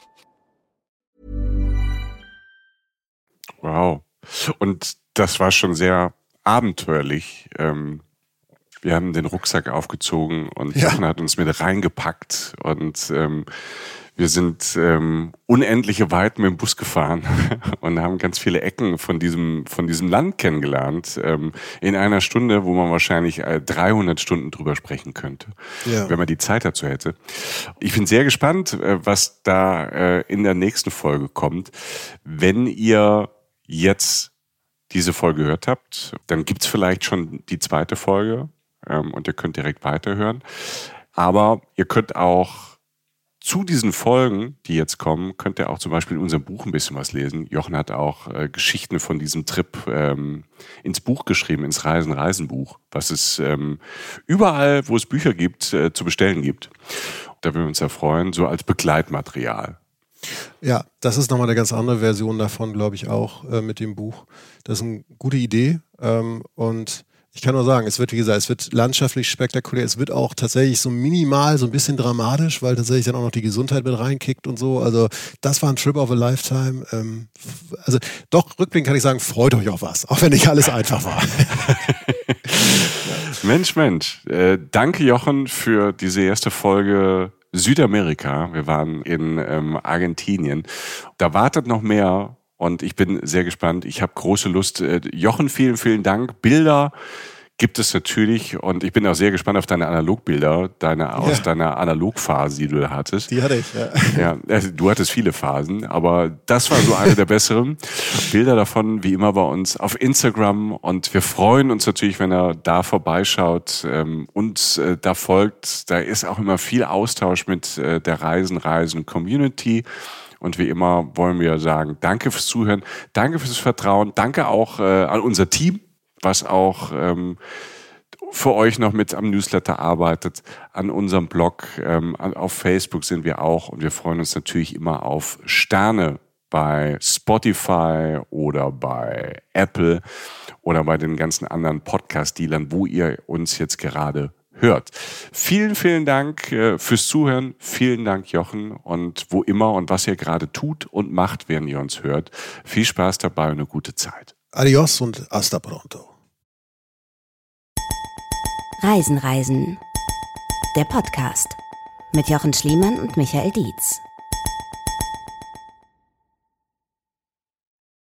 Wow. Und das war schon sehr abenteuerlich. Wir haben den Rucksack aufgezogen und Jochen hat uns mit reingepackt und wir sind unendliche Weit mit dem Bus gefahren und haben ganz viele Ecken von diesem Land kennengelernt in einer Stunde, wo man wahrscheinlich 300 Stunden drüber sprechen könnte, wenn man die Zeit dazu hätte. Ich bin sehr gespannt, was da in der nächsten Folge kommt. Wenn ihr jetzt diese Folge gehört habt, dann gibt's vielleicht schon die zweite Folge und ihr könnt direkt weiterhören. Aber ihr könnt auch zu diesen Folgen, die jetzt kommen, könnt ihr auch zum Beispiel in unserem Buch ein bisschen was lesen. Jochen hat auch Geschichten von diesem Trip ins Buch geschrieben, ins Reisen-Buch, was es überall, wo es Bücher gibt, zu bestellen gibt. Da würden wir uns ja freuen, so als Begleitmaterial. Ja, das ist nochmal eine ganz andere Version davon, glaube ich auch, mit dem Buch. Das ist eine gute Idee und ich kann nur sagen, es wird, wie gesagt, es wird landschaftlich spektakulär, es wird auch tatsächlich so minimal, so ein bisschen dramatisch, weil tatsächlich dann auch noch die Gesundheit mit reinkickt und so. Also das war ein Trip of a Lifetime. Also doch, rückblickend kann ich sagen, freut euch auf was, auch wenn nicht alles einfach war. Mensch. Danke Jochen für diese erste Folge Südamerika. Wir waren in Argentinien. Da wartet noch mehr. Und ich bin sehr gespannt. Ich habe große Lust. Jochen, vielen, vielen Dank. Bilder gibt es natürlich. Und ich bin auch sehr gespannt auf deine Analogbilder, aus deiner Analogphase, die du da hattest. Die hatte ich, ja. Ja, du hattest viele Phasen, aber das war so eine der besseren. Bilder davon, wie immer bei uns auf Instagram. Und wir freuen uns natürlich, wenn er da vorbeischaut, uns da folgt. Da ist auch immer viel Austausch mit der Reisen-Community. Und wie immer wollen wir sagen, danke fürs Zuhören, danke fürs Vertrauen, danke auch an unser Team, was auch für euch noch mit am Newsletter arbeitet, an unserem Blog, auf Facebook sind wir auch und wir freuen uns natürlich immer auf Sterne bei Spotify oder bei Apple oder bei den ganzen anderen Podcast-Dealern, wo ihr uns jetzt gerade hört. Vielen, vielen Dank fürs Zuhören. Vielen Dank, Jochen. Und wo immer und was ihr gerade tut und macht, während ihr uns hört. Viel Spaß dabei und eine gute Zeit. Adios und hasta pronto. Reisen. Der Podcast mit Jochen Schliemann und Michael Dietz.